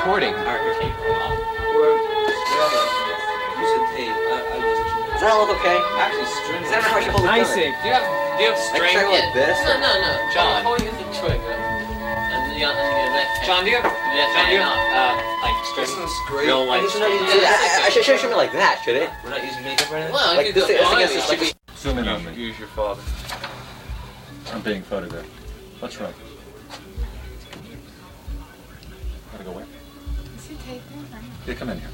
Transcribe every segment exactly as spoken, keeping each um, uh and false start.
recording. Alright, your tape We're, well, you said tape. I, I wasn't sure. Does that look okay? Actually, string. Is that how I should hold it? Nice. Do you have do you have string? Like, like this? No, no, no. John. Hold it the trigger. And the other, the left hand. John, do you have Yeah, John, do you have hand uh, like string? This one's great. Real I, life just not string? using, I, I, I should show me like that, should it? We're not using makeup right now? Well, Like if this, you I got think one, it's like just Zoom in on me. Use your father. I'm being photographed. Let's run. Gotta go away. Is he taping? Yeah, come in here.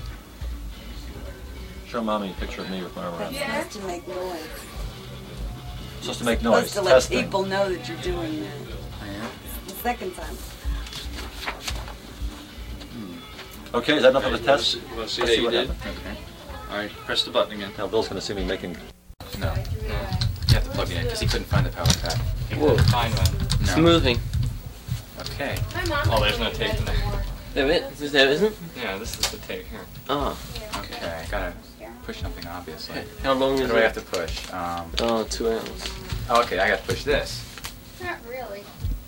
Show mommy a picture of me with my arm around. Yeah. Supposed to make noise. Supposed to make noise. Supposed to let Testing. people know that you're doing that. The second time. Okay, is that enough of a test? You want to see Let's how see you what did? happens. Okay. Alright, press the button again. Now Bill's gonna see me making. No. You have to plug it in because he couldn't find the power pack. Whoa. Find one. It's No. moving. Okay. My mom. Oh, there's no tape in there. There is? Is there isn't? Yeah, this is the tape here. Oh. Okay, I gotta push something obviously. How long What is do I it? have to push? Um. Oh, two hours. Oh, okay, I gotta push this. Not really.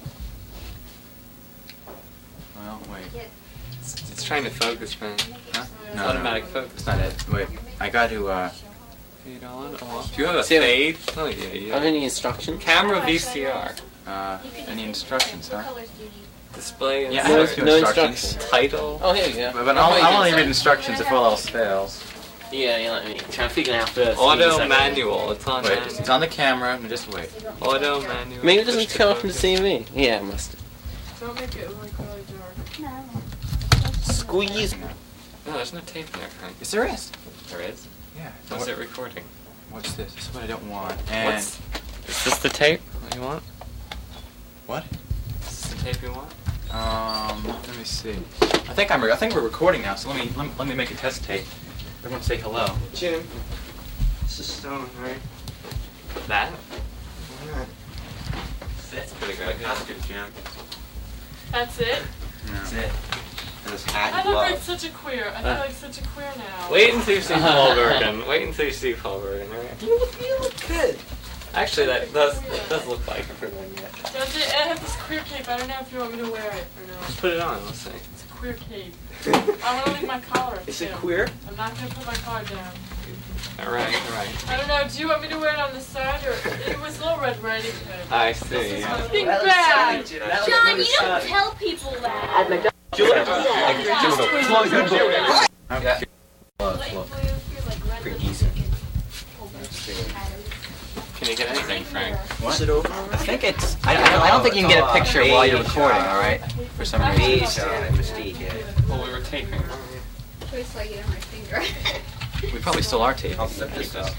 Well, wait. It's, it's trying to focus, man. Huh? It's No, automatic no. focus. That's not it. Wait, I got to. uh... Fade on, off. Do you have a See, fade? Oh yeah, Have yeah. any instructions? Camera V C R. Uh, any instructions, huh? Display. Yeah, I No- have a few no instructions. instructions. Title. Oh, here you go. But, but I'll, I'll only read instructions if all else fails. Yeah, yeah, let me try to figure it out first. Auto Second. manual. It's on. Wait, manual. it's on the camera. Just wait. Auto manual. Maybe it doesn't Push come up from the focus. T V. Yeah, it must. Don't make it like really dark. Squeeze. No, there's no tape in there, Frank. Yes, there is. There is. Yeah. What's it recording? What's this? This is what I don't want. And What's? Is this the tape you want? what? Is this the tape you want? Um, let me see. I think I'm. I think we're recording now. So let me let me, let me make a test tape. Everyone say hello. Jim, this is Stone, right? That? Why not? That's pretty good. That's good, Jim. That's it? That's it. And this hat I and look like gloves. such a queer. I feel like such a queer now. Wait until you see Paul Bergen. Wait until you see Paul Bergen. Right? You look, you look good. Actually, that does that does look like it. Does it? I have this queer cape. I don't know if you want me to wear it or not. Just put it on. Let's see. It's a queer cape. I want to leave my collar at Is too. it queer? I'm not going to put my collar down. All right, all right. I don't know. Do you want me to wear it on the side or it was Little Red Riding Hood? I This see. is Yeah. fucking bad. John, you don't tell people that. Okay. Pretty decent. Can you get anything, Frank? Is it over? I think it's. I, I, I don't think you can get a picture while you're recording, alright? For some reason. Beige, uh, Mystique, yeah. Well, we were taping. Tastes like it on my finger. We probably still are taping. I'll set this up.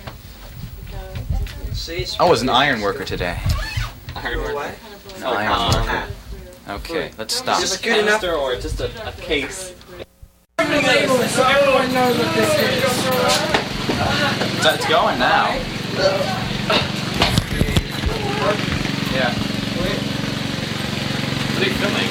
See, it's I was an iron worker today. Iron What? work. No, iron um, worker. Hat. Okay, let's stop. Is Just a it good enough? canister or just a, a case? So everyone knows what this is. So it's going now. Yeah. What are you filming?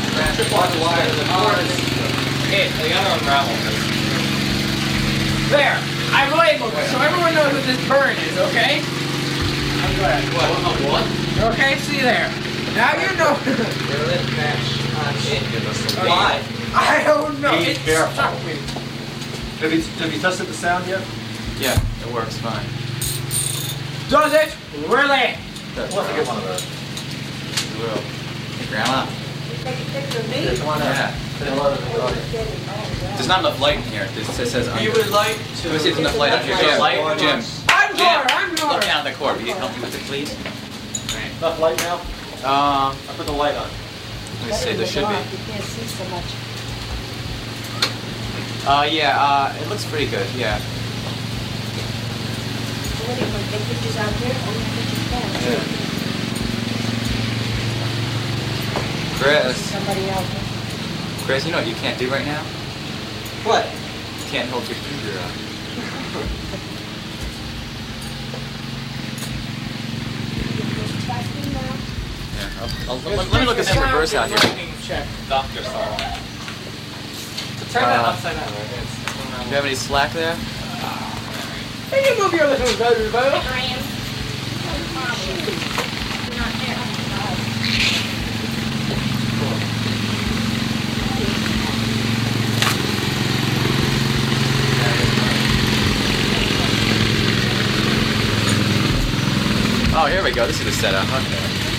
Okay, they gotta unravel this. There! I've labeled it so everyone knows what this burn is, okay? I'm glad. What? What? Okay, see there. Now you know. Why? I don't know. Be It careful. struck me. Have you, have you tested the sound yet? Yeah, it works fine. Does it? Really? We'll have to get one of those. We will. Hey, Grandma. Yeah, come on out. Yeah. Say hello to the audience. There's not enough light in here. It says, says under. You would like to... Let me see if there's enough light up here. Jim, Light? Jim. I'm Jim, Nora, I'm look Nora. down the cord. Will you help me with it, please? Enough light now? Um, I put the light on. let me see. There should be. You can't see so much. Uh, yeah. Uh, it looks pretty good. Yeah. What do you want? Take pictures out here? Only pictures down. Chris. Somebody else. Chris, you know what you can't do right now? What? You can't hold your computer up. Yeah. I'll, I'll, let, let me look at some reverse out here. Check. Doctor Saul. Turn that Uh, upside down. Right? It's, Do you have any slack there? Hey, you move your little brother, brother. Oh, here we go. This is the setup. Okay.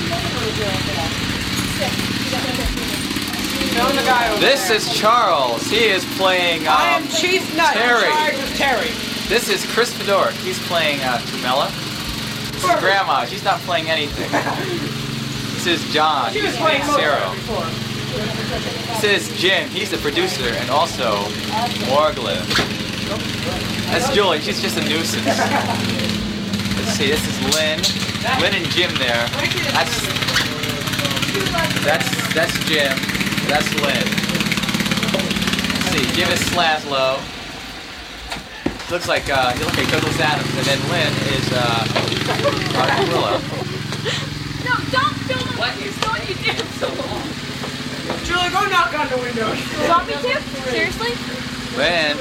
Show the guy over This there. is Charles. He is playing. Um, I am Chief Nut. Terry. In charge of Terry. This is Chris Fedoruk. He's playing uh, Tumela. This is Grandma. She's not playing anything. This is John. She He's was playing playing Cyril. before. This is Jim. He's the producer and also Morglin. That's Julie. She's just a nuisance. Let's see. This is Lynn. Lynn and Jim there. That's that's that's Jim. That's Lynn. Let's see. Jim is Slaslow. Looks like uh, you look like Douglas Adams, and then Lynn is uh, Aquila. No, don't film it. What? Don't you dare film it. Julie, go knock on the window. You want me to? Seriously? Lynn.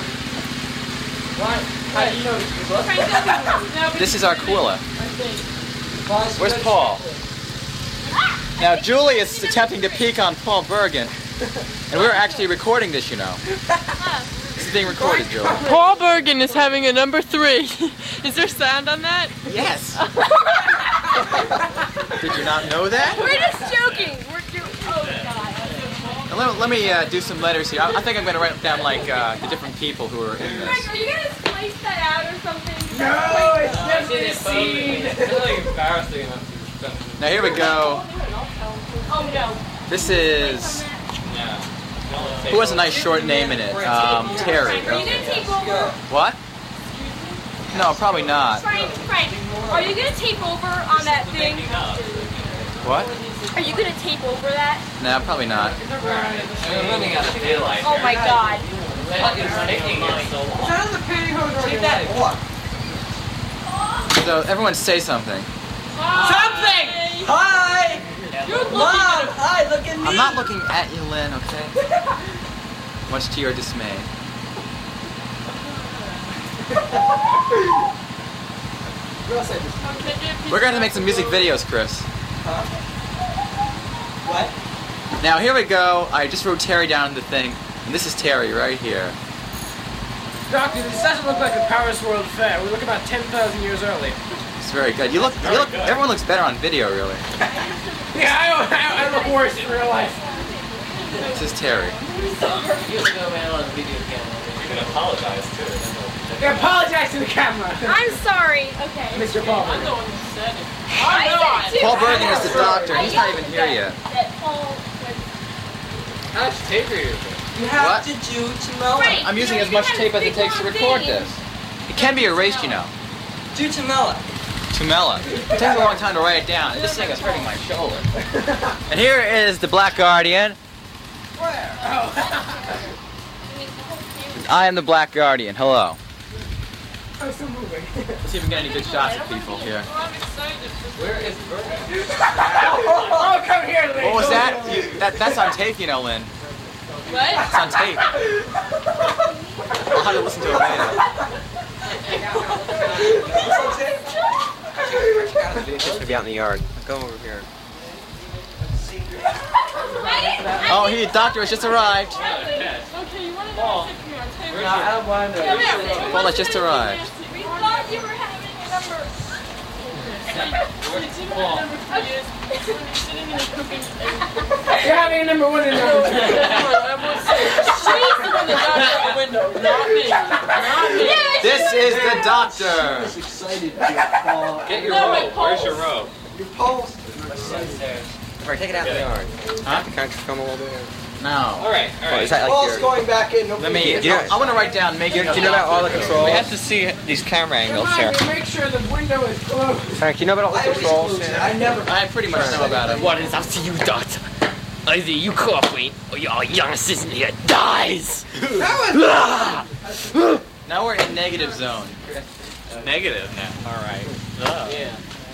What? How do you know this? Frank, don't be rude. No, but This is Aquila. Vice Where's President. Paul? Now Julie is attempting to peek on Paul Bergen, and we're actually recording this, you know. This is being recorded, Julie. Paul Bergen is having a number three. Is there sound on that? Yes. Did you not know that? We're just joking. We're doing. Oh God. Now, let, let me uh, do some letters here. I, I think I'm going to write down like uh, the different people who are in Frank, this. are you gonna splice that out or something? No, it's I've never seen been it seen. It's really embarrassing enough to Now here we go. Oh no. This is Yeah. who has a nice short name in it? Um, Terry. Frank, are you gonna tape over? What? No, probably not. Frank, Frank, are you gonna tape over on that thing? What? Are you gonna tape over that? No, probably not. I'm running out of daylight. Oh my God. What is taking it so long? Is that on the pantyhose or Take that. So everyone say something. Something! Hi! You're looking Mom! at a Hi, look at me! I'm not looking at you, Lynn, okay? Much to your dismay. We're going to make some music videos, Chris. What? Now here we go. I just wrote Terry down the thing, and this is Terry right here. Doctor, this doesn't look like a Paris World Fair. We look about ten thousand years early. It's very good. You look, you look. Everyone looks better on video, really. Yeah, I, I, I look worse in real life. This is Terry. You can go man on the video camera. You can apologize too. Yeah, apologize to the camera. I'm sorry. Okay. Mister Paul. I'm the one who said it. I said it too. Paul Bergen is the doctor. He's not even here yet. That Paul was. How much tape are you using? You What? to do Tamela. Frank, I'm using you as know, much you tape as have it takes to big record long this. It can be erased, you know. Do Tamela. Tumela. It takes a long time to write it down. This thing is hurting my shoulder. And here is the Black Guardian. Where? Oh. I am the Black Guardian. Hello. I'm still moving. Let's see if we can get any good shots of people here. I'm excited. Where is Bergen? Oh, come here, lady. What was that? You, that that's on tape, you know, Lynn. What? It's on tape. I'll have to listen to it later. Maybe out in the yard. Go over here. Oh, he, doctor has just arrived. Okay, you wanted to sit here on tape. No, I don't want to. Come here. Paul has just arrived. We thought you were having a number. You're having a number one and number two. She's the one that knocked out the window, not me. Not me. This is the doctor. excited to Get your No, my robe. Where's your pulse. robe? Your pulse. Alright, take it out in the yard. Huh? Can I just film a little bit? No. Alright, Oh, alright. is that like Pulse your... going back in. Let me. Do you know- I want to write down making. Do you know about all the controls? We have to see these camera angles Come here. on, you make sure the window is closed. Frank, do you know about all the I always controls? close it. I never. I pretty much know about it. What is up to you, Doctor? Either you cooperate or your young assistant here dies! Now we're in negative zone. Negative now. Alright. Oh. Yeah.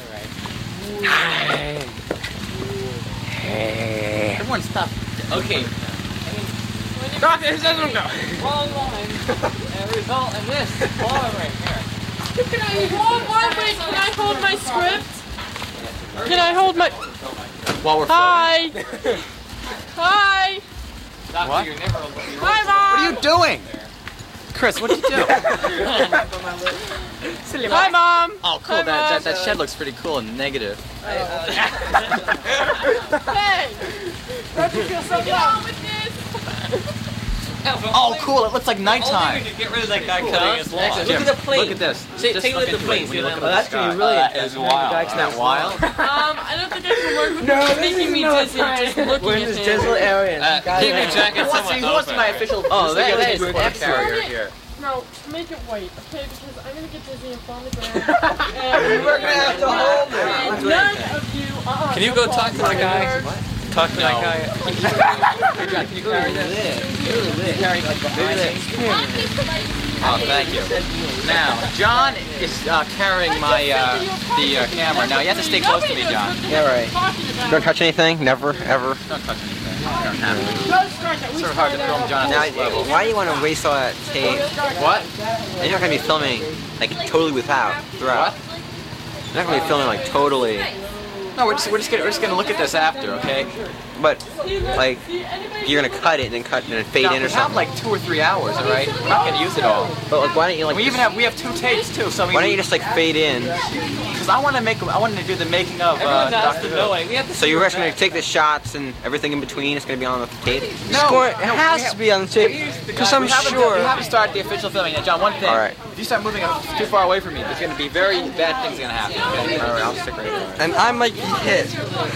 Everyone stop. Okay. Doctor, this doesn't go. Wrong line. And result in this. Bar right here. Can I, one more wait, can I hold my script? Can I hold my, While we're hi. Hi. Doctor, What? you're never Hi, Mom. What are you doing? Chris, what did you do? Hi, Mom. Oh, cool. Hi, That, that Mom. that shed looks pretty cool and negative. Hey! Don't you feel so bad with this? Oh, cool. It looks like nighttime. Only we could get rid of that guy cutting his lawn. Jim, Look at the plane. Look at this. See, Just take a look at into the plane. it when you look Oh, at that's the gonna sky. be really Uh, interesting. It's wild. Isn't that wild? Um, I don't think I can work with No, you. this making is me no dizzy time. just looking We're in at this him. desert area. Uh, keep your jacket Who wants to, somewhat who wants to be my open. official Oh, that, that is food excellent. carrier here? No, make it white, okay? Because I'm gonna get dizzy and fall on the ground. And We're gonna have to hold it. And none of you. Uh-uh, Can you don't go fall talk to the guy? forward. Talk to that guy. Can you carry this? Carry like behind me. Oh, thank you. Now, John is uh, carrying my uh, the uh, camera. Now you have to stay close to me, John. Yeah, right. Don't touch anything. Never, ever. Don't touch anything. You don't have to. It's sort of hard to film John Now, at this level. why do you want to waste all that tape? What? And you're not gonna be filming like totally without throughout. You're not gonna be filming like totally. No, we're just we're just gonna we're just gonna look at this after, okay? But like you're gonna cut it and then cut and then fade Now, in we or have something. like two or three hours, all right? We're not gonna use it all. But like, why don't you like? We even just- have we have two tapes too. So we, Why don't you just like fade in? Because I want to make I wanted to do the making of uh, Everyone's asked Doctor to Who. know it. We have to So you're just gonna take the shots and everything in between is gonna be on the tape. No, It has to be on the tape. Because I'm we haven't, sure. We haven't started the official filming yet, John. One thing. All right. If you start moving too far away from me, there's going to be very bad things going to happen. Okay? All right, I'll stick right there. And I might be hit.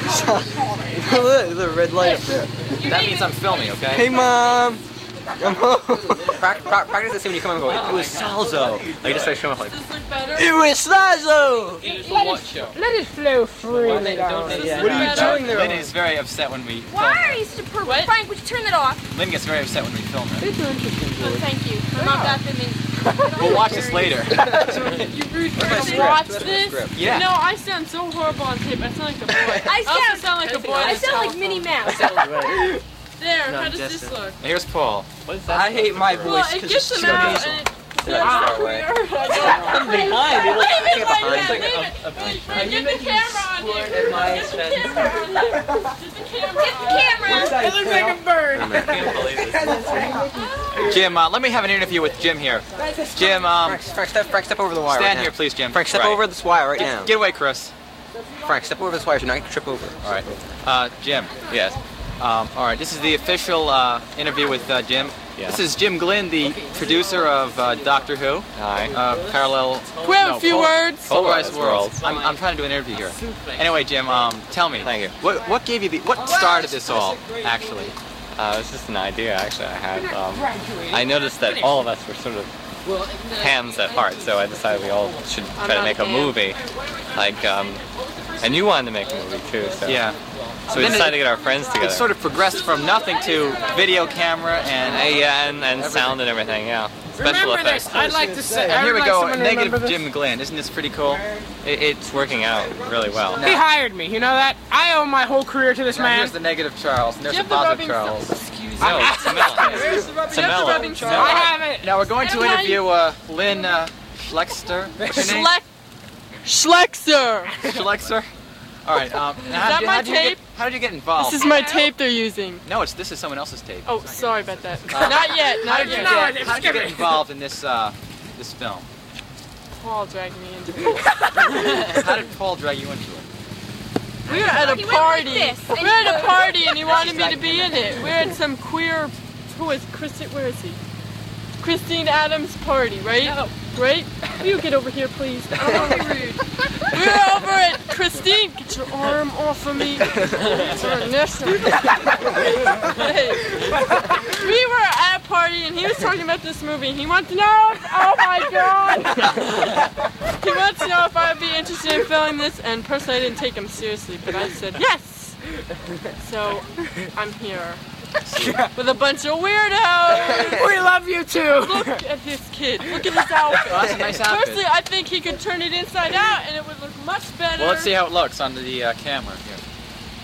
Look, the red light up there. That means I'm filming, okay? Hey, Mom. I'm home. Prac- prac- Practice this when you come and go. It was Salzo. Like just like show off like. Does this look better? It was Lazo. Let it flow freely down. What are you doing there? Lynn is very upset when we film Why her. are you so purple? What? Frank, would you turn that off? Lynn gets very upset when we film her. Oh, thank you. I'm not that feminine. We'll watch this later. You rude girl. Watch this. Yeah. No, I sound so horrible on tape. I sound like a boy. I also sound, sound like a boy. I on sound like telephone. Minnie Mouse. There, No, how does just this a- look? Here's Paul. I hate my Well, voice it because gets it's them so out nasal. and it... Yeah, far away. I'm behind. Leave it like behind. that, leave it. Wait, wait, get the camera on here. Get the camera on here. Get the camera Get the camera. It looks like a bird. I can't believe this. Jim, uh, let me have an interview with Jim here. Jim, um, Frank, Frank, step, Frank, step over the wire. stand right here, now. please, Jim. Frank, step Right. over this wire right now. Get away, Chris. Frank, step over this wire so you're not gonna trip over. All right. Uh, Jim. Yes. Um, all right, this is the official uh, interview with uh, Jim. Yeah. This is Jim Glynn, the producer of uh, Doctor Who. Hi. Uh, parallel. We have no, a few Pol- words. Polarized Polarized worlds. worlds. I'm, I'm trying to do an interview here. Anyway, Jim, um, tell me. Thank you. What, what gave you the? What started this all? Actually. Uh, it was just an idea, actually, I had. Um, I noticed that all of us were sort of hams at heart, so I decided we all should try to make a movie. Like, um, and you wanted to make a movie too, so. Yeah. So we Then decided it- to get our friends together. It sort of progressed from nothing to video camera Uh, and. yeah, and, and sound and everything, yeah. Special Remember effects. this. I'd like to say. And here we I'd go, like someone to remember negative this. Jim Glynn. Isn't this pretty cool? It, it's working out really well. He hired me. You know that? I owe my whole career to this Now man. here's the negative Charles, and there's Do you the have the positive rubbing Charles. Excuse No, it's a melon. Where's the rubbing? It's a You have the melon. rubbing It's Charles. a I have it. Now we're going to Everybody- interview uh, Lynn uh, Schlexter. What's her name? Schleck. Schlexer. Schlexer. All right. Um, now how that did you, my how did you get, tape? how did you get involved? This is my tape they're using. No, it's this is someone else's tape. Oh, sorry about that. Not yet. How Not did you yet. No, get, it's how did you get good. involved in this uh, this film? Paul dragged me into it. How did Paul drag you into it? We were at a He went like party. this, We and were at he a party and he wanted me to dragged be me in it. We were at some queer, who is Christine, where is he? Christine Adams' party, right? Right? Will you get over here, please? I don't want to be rude. We were over at Christine. Get your arm off of me. It's Ernesto. Hey. We were at a party and he was talking about this movie. He wants to know if, oh my god! He wants to know if I would be interested in filming this, and personally I didn't take him seriously, but I said yes! So, I'm here. With a bunch of weirdos! We love you too. Look at his kid. Look at his outfit. Oh, that's a nice outfit. Personally, I think he could turn it inside out and it would look much better. Well, let's see how it looks on the uh, camera here.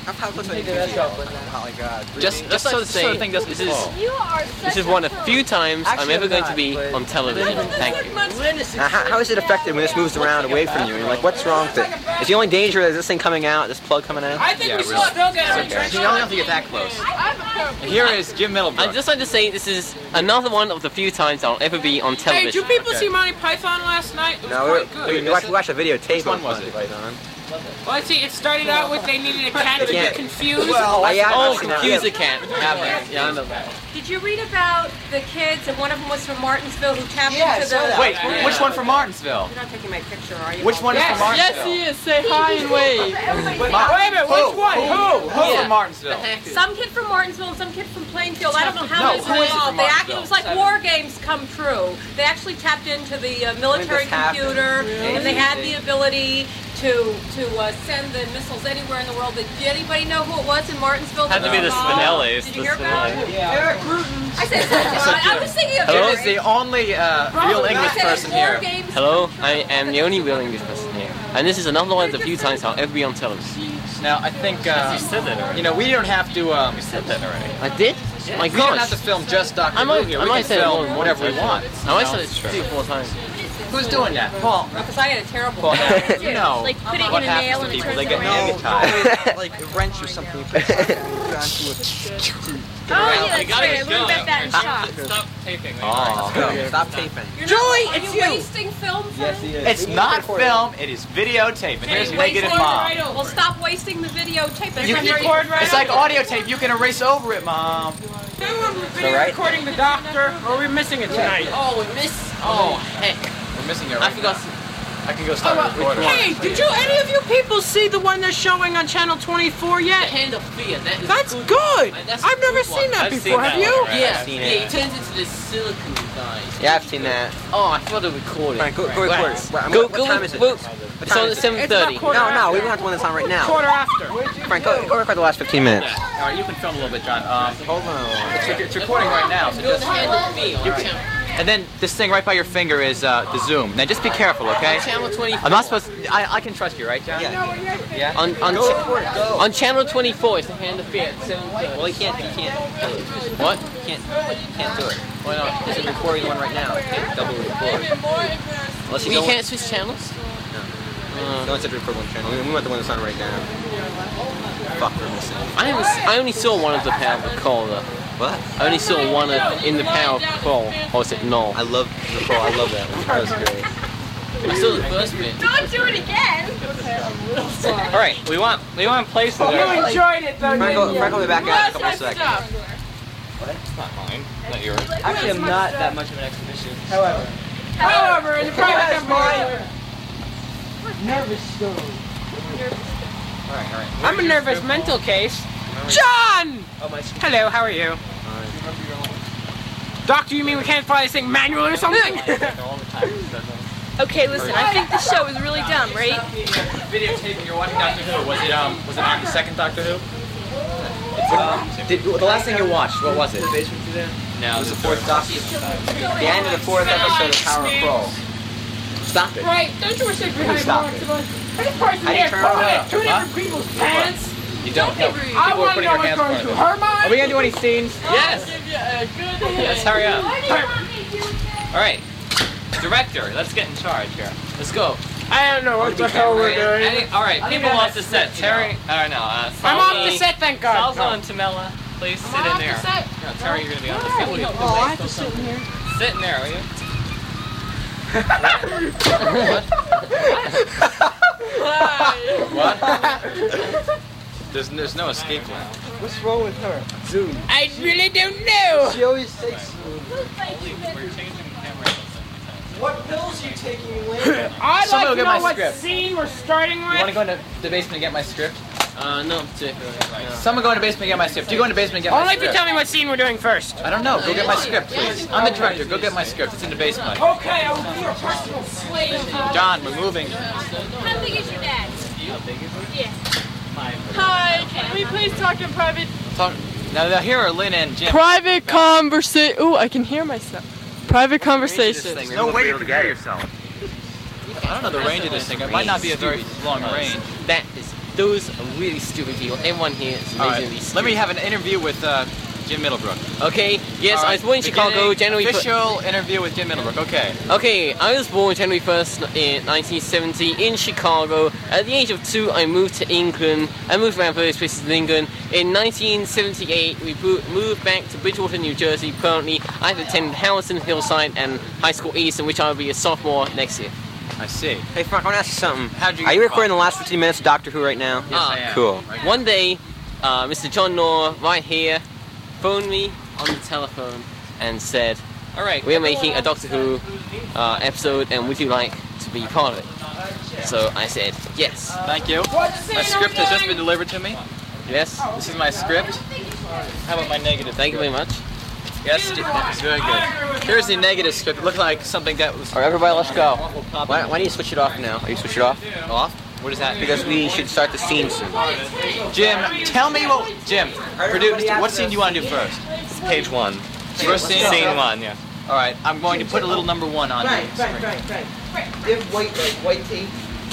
How close are you? Oh my god. Just, just Just so, like to so the say, thing doesn't this is fall. You are such this is a one of pro. few times I'm Actually, ever I'm going to not, be but- on television. Thank you. Now, how, how is it affected when this moves around away from you? You're like, what's wrong with it? Is the only danger is this thing coming out, this plug coming out? I think Yeah, we should really. still get a You trench don't have to get that close. And here is Jim Middlebrook. I'd just like to say this is another one of the few times I'll ever be on Hey, television. did you people Okay. see Monty Python last night? It was No, quite we, good. we, we, watched, we watched a videotape. Which one of was Monty it? Python. Well, let's see, it started out with they needed a cat to Yeah. get confused. Oh, yeah, Oh, I've seen that. confuse the cat. Yeah, yeah, I know that. Did you read about the kids, and one of them was from Martinsville, who tapped Yeah, I into saw the... that. Wait, which one from Martinsville? You're not taking my picture, are you? Which one is Yes. from Martinsville? Yes, he is. Say hi and wave. Wait a minute, which one? Who? Who Yeah. from Martinsville? Some kid from Martinsville and some kid from Plainfield. I don't know how No, many who is it involved. from They actually, Martinsville? it was like war games come true. They actually tapped into the uh, military When did this happen? computer, and they had the ability to to uh, send the missiles anywhere in the world. Did anybody know who it was in Martinsville? Had to that be the was involved? Spinellis. Did the you hear about it? Spinelli. Eric Bruton. I said, I, I was thinking of Jim Jerry. is the only uh, real English I said person war here. games Hello, come true. I am the only real English person here. And this is another one of the few times I'll ever be on television. Now, I think, uh, You said that already. you know, we don't have to, um, You said that already. I did? My we don't have gosh. to film just Doctor I might, Who here. I We might can say it more film than whatever we once, want. actually. I might say it three or four times. Who's doing that? Paul. Because I had a terrible Paul, time. you know Like putting what in a nail happens to and it people. They turns get around. magnetized. like a wrench or something. You put it onto it. Oh, yeah, that's right. I learned about that in shop. Stop taping. Oh. Stop taping. You're Julie, not, are it's you you. wasting film? Yes, he is. It's not film, it is videotape. And here's Negative Mom. Well, stop wasting the videotape. That's You not can very- record right It's like audio tape. You can erase over it, Mom. Who were video right? recording the doctor? Or are we missing it tonight? Oh, we missed. Oh, heck. We're missing it I right forgot. now. I can go start Oh, recording. hey, did you any of you people see the one they're showing on Channel twenty-four The yet? Hand of Fear. That is That's good. good. That's a I've never good seen one. that I've before. seen Have that you? one, right? Yeah. I've seen yeah, it. he turns into this silicon guy. Yeah, I've seen that. Oh, I thought it recorded. Frank, go, go record it. What, Go, what go, time is it? go. What It's time on is at it? seven thirty. It's about No, no, we don't have to win this on right now. Quarter after. Frank, go, go record the last fifteen minutes. All right, you can film a little bit, John. Um, Hold on. it's, it's recording right now, so Go just. the Hand of Fear. on channel- And then this thing right by your finger is uh, the zoom. Now just be careful, okay? Channel twenty-four. I'm not supposed. To, I I can trust you, right, John? Yeah. Yeah. On on, Go cha- record it, go. on channel twenty-four, it's the Hand of Fear. At seven thirty. Well, he can't, he can't. What? He can't, he can't do it. Why not? This is recording one right now. He can't double record. Unless We you don't can't switch channels. want, no one said to record one channel. We, we want the one that's on right now. Fuck, we're missing. I only, I only saw one of the Power of the Call though. What? I only saw one of in the Power of the Call. Or was it no? I love the call. I love that one. That was great. I saw the first bit. Don't do it again. All right, we want we want places. You enjoyed it though, Frank will, didn't you? Frank will be back out in a couple of seconds. It's not mine. Not yours. Actually, I'm not that much of an exhibition. However, however, in the private company, Nervous stone. All right, all right. I'm a nervous mental case. John! Oh, my. Hello, how are you? Doctor, you mean we can't fly this thing manual or something? Okay, listen, I think this show is really dumb, right? Videotape. You're watching Doctor Who. Was it um? Was it not the second Doctor Who? Um, did, the last thing you watched, what was it? Now, it was the fourth Doctor. The end of the fourth episode of Power of Pro. Stop it. Right, don't you wish they'd be Stop high it. This person How do you here turn it pulling off? two different people's pants. You don't. No. I People are want to putting know their what's hands going in through front her of mind. Are we gonna do any scenes? Yes. Yes. Hurry up. All All right. Director, let's get in charge here. Let's go. I don't know what the hell we're doing. Any- all right, people off the set. Terry. Oh no. Uh, I'm off Salsa- the set, thank God. Salsa and Tamela, please sit I'm in off there. the set. No, Terry, you're gonna be on the set. Oh, I have to sit in here. Sit in there, will you? What? There's there's no escape plan. What's wrong with her? Zoom. I really don't know. She always takes. We're changing cameras. What pills are you taking, Lynn? I'd Someone like will to get know my what script. scene we're starting You want to with. go into the basement and get my script? Uh, no particularly. No. Someone go into the basement and get my script. You go into the basement and get my Only if you script. tell me what scene we're doing first. I don't know. Go get my script, please. I'm the director. Go get my script. It's in the basement. Okay, I will be your personal slave. John, we're moving. How big is your dad? Yeah. Hi, can we please talk in private? Talk. Now, now here are Lynn and Jim. Private conversation. Ooh, I can hear myself. Private conversation. No way you can hear yourself. I don't know the range of this thing. It might not be a very long range. That is those are really stupid people. Everyone here is All right, amazingly stupid. let me have an interview with uh, Jim Middlebrook. Okay, yes, All I right, was born in Chicago, beginning January fir- Official interview with Jim Middlebrook, okay. Okay, I was born January first in nineteen seventy in Chicago. At the age of two, I moved to England. I moved around various places in England. In nineteen seventy-eight, we bo- moved back to Bridgewater, New Jersey. Currently, I've attended Harrison, Hillside, and High School East, in which I'll be a sophomore next year. I see. Hey Frank, I want to ask you something. How'd you Are get you involved? recording the last fifteen minutes of Doctor Who right now? Yes, I am. Cool. One day, uh, Mister John Knorr, right here, phoned me on the telephone and said, "Alright, we're making a Doctor Who uh, episode, and would you like to be part of it?" So I said, yes. Thank you. My script has just been delivered to me. Yes? This is my script. How about my negative? Thank you very much. Yes, it's very good. Here's the negative script. It looked like something that was... Alright, everybody, let's go. Why, why don't you switch it off now? Are you switch it off? Off? What is that? Because we should start the scene soon. Jim, tell me what... Jim, produce, what scene do you want to do first? Page one. First scene? Scene one, yeah. Alright, I'm going to put a little number one on Frank, the Frank, screen. Frank, Frank. Give white, like, white tape.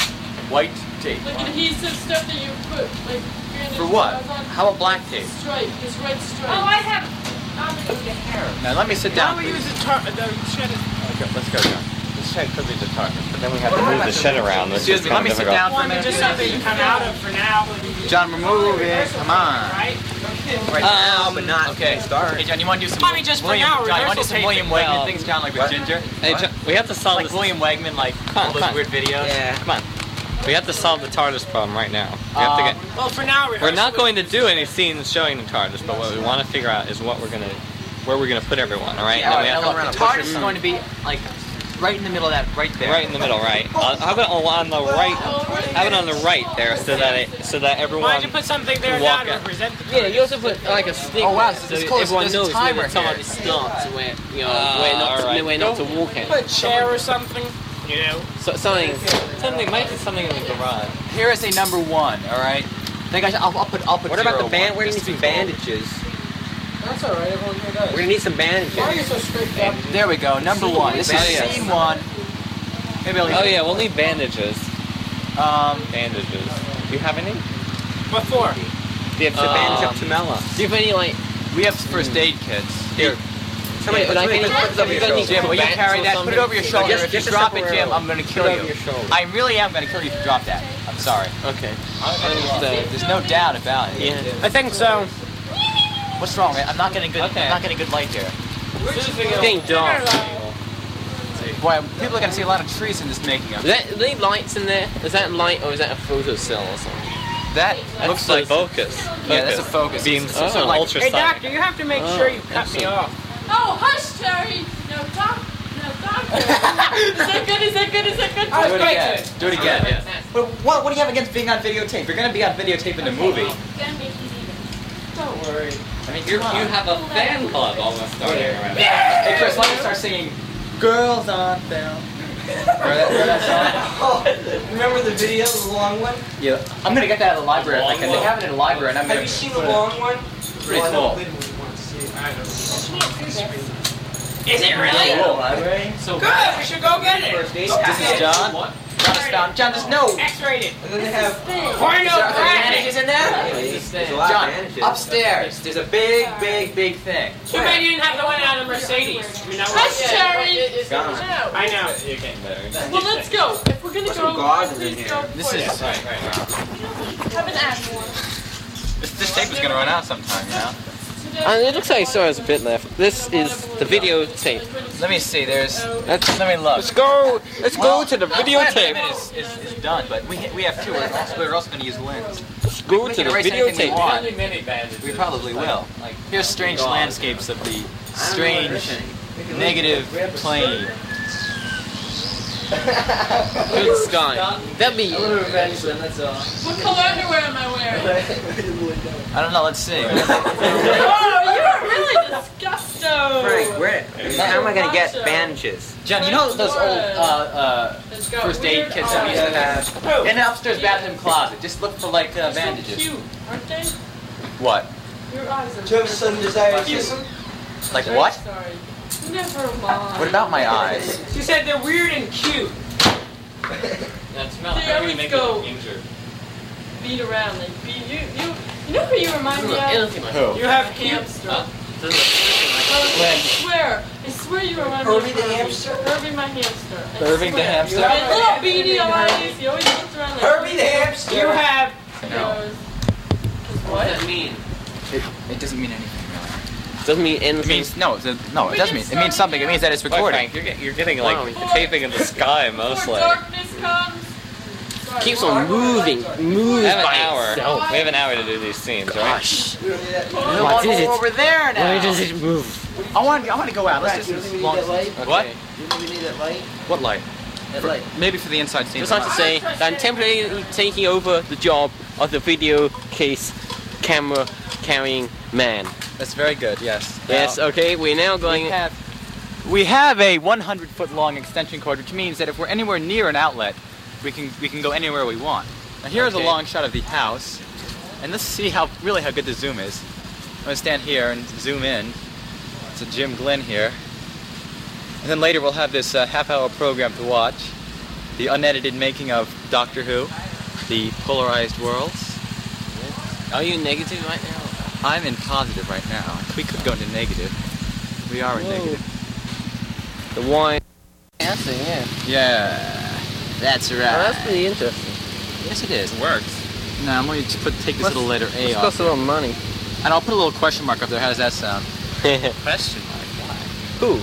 White tape. Like adhesive stuff that you put, like... For what? How about black tape? Stripe, this red stripe. Oh, I have. I'm gonna get hair. Now let me sit down, Now we please. use the tar- the shed. Okay, let's go, John. The shed could be the target, but then we have to move the shed around, which Excuse is me, let kind me of sit difficult. down for a minute. Just something you come out of for now. John, remove it. Come on. Right? Right now, but not Okay. start. Hey, John, you want to do some Mommy, just for William, now, John, you want to do rehearsal some William tape. Wegman Well, things, John, like with what? Ginger? Hey, Jo- we have to solve Like this. William Wegman, like Come on, all those come on. weird videos. Yeah. Come on. We have to solve the TARDIS problem right now. We have to Um, get. Well, for now, We're not going to do any scenes showing the TARDIS, but what we want to figure out is what we're gonna, where we're gonna put everyone. All right. Yeah, And then we now have look, to- the TARDIS is going to be like right in the middle of that, right there. Right in the middle, right. Uh, how about on the right? How about on the right there, so that it, so that Why everyone. don't you put something there can now walk to out. represent the Yeah, you also put like a stick Oh, wow, there, so so this close, everyone there's a knows timer where the time here. starts, where, you know, Ah, where not, alright. to, where not to walk at. Put a chair or something. You know. So, something. Something might be something in the garage. Here is a number one. All right. I think I should, I'll, I'll put. I'll put. What about zero the band? one, We're gonna just need to some be cool. bandages. That's all right. Everyone here does. We're gonna need some bandages. Why are you so strict up? There we go. Number one. This is Bandages. scene one. Maybe I'll leave Oh it. yeah, we'll need bandages. Um. Bandages. Do you have any? What for? We have to bandage up Um, Tamela. Do you have any like? We have first aid kits. Here. Somebody, Yeah, but I somebody think- put this over your you gotta need shoulder. Jim, will you bats carry or that? Put it something? over your shoulder. Just- if you just a drop it, separate Jim, roll. I'm gonna Put kill it you. over your shoulder. I really am gonna kill you if you drop that. I'm sorry. Okay. Uh, Understood. There's no doubt about it. Yeah. I think so. What's wrong? man? I'm not getting good. Okay. I'm not getting good light here. It's getting dark. Boy, people are gonna see a lot of trees in this making up. Is that, are there lights in there? Is that light or is that a photo cell or something? That That's looks the like focus. Yeah, that's a focus. Beams, It's- it's oh, sort of like- ultrasonic. Hey, doctor, you have to make Oh, sure you cut me excellent. off. Oh, hush, Terry! No, doc. No, doctor. Is that good? Is that good? Is that good? I was Do it great. again. Do it again. But what, what do you have against being on videotape? You're gonna be on videotape in the movie. Don't worry. I mean, You you're you have a fan club almost starting already. Hey, Chris, let me start singing "Girls on Film." Remember that, remember that song? Remember the video, the long one? Yeah. I'm gonna get that at the library. Long Like, and they one? have it in the library, and I'm Have gonna you seen put the it- long one? Pretty Well, I know cool. Linwood wants to see it. I don't know. Is it really? Cool. Library? So Good, we should go get it. First aid. this is John. John is found. John, there's no. X-rated. And then they have Porno Are there graphic. bandages in there? there's a lot of John, bandages. upstairs. There's a big, big, big thing. Too bad you didn't have the one out of Mercedes. You know Hush, what? Terry! Gone. No. I know. You're getting better. Well, let's go. If we're gonna Put go, some gauze in please here. go This for is it. right, right, right. Have an act. This, this tape is gonna run out sometime, you know. And it looks like still has a bit left. This is the videotape. Let me see. There's. Let's, Let me look. let's go. Let's Well, go to the plan videotape. payment Is, is, is done, but we we have two. We're also, we're also going to use lens. Let's go We to can the erase anything we videotape. want. many bandages. We probably will. Like here's strange landscapes of the strange negative plane. Good sky. That'd be. What color underwear am I wearing? I don't know. Let's see. Oh, you're really disgusting. Frank, where? How am I gonna get bandages? John, you know those old uh, uh, Let's go. first aid kits that we used to have in the upstairs bathroom closet? Just look for like uh, So bandages. cute, aren't they? What? Your eyes are. Do you have a sudden desire to kiss him? Like what? Sorry. Never mind. What about my eyes? She said they're weird and cute. That smell. They How do we always make go. it injured? beat around. They beat you. You, you know who you remind me of? Who? You have Hamster. Huh? I swear, I swear you remind me of Herbie the hamster? Herbie my hamster. I Herbie the swear. hamster? And little beady eyes. He always looks around like Herbie the hamster. You have. He goes, What does that mean? It, it doesn't mean anything. Doesn't mean It anything. means no. It, no, it doesn't mean. It means something. It means that it's Wait, recording. Frank, you're, get, you're getting like Wow. taping in the sky before mostly. darkness comes. Sorry, Keeps what? on moving, moves We have an by hour. itself. We have an hour to do these scenes, right? Gosh. What is it? Over there now. Why does it move? I want. I want to go out. Let's You just. don't even long- need that light? What? You don't even need that light? What light? That light. Maybe for the inside scene. Just like to say that I'm temporarily taking over the job of the video case camera carrying man. That's very good. Yes. Yes, Now, okay, we're now going. we have. We have a one hundred foot long extension cord, which means that if we're anywhere near an outlet, we can we can go anywhere we want. Now here's Okay. a long shot of the house, and let's see how really how good the zoom is. I'm gonna stand here and zoom in. It's a Jim Glenn here, and then later we'll have this uh, half-hour program to watch, the unedited making of Doctor Who, the polarized worlds. Are you negative right now? I'm in positive right now. We could go into negative. We are in Whoa. negative. The wine. Dancing, yeah. Yeah, that's right. Oh, that's pretty interesting. Yes, it is. It works. Now I'm going to put take this Must- little letter A It's off, cost a lot of money. and I'll put a little question mark up there. How does that sound? Question mark. Why? Who?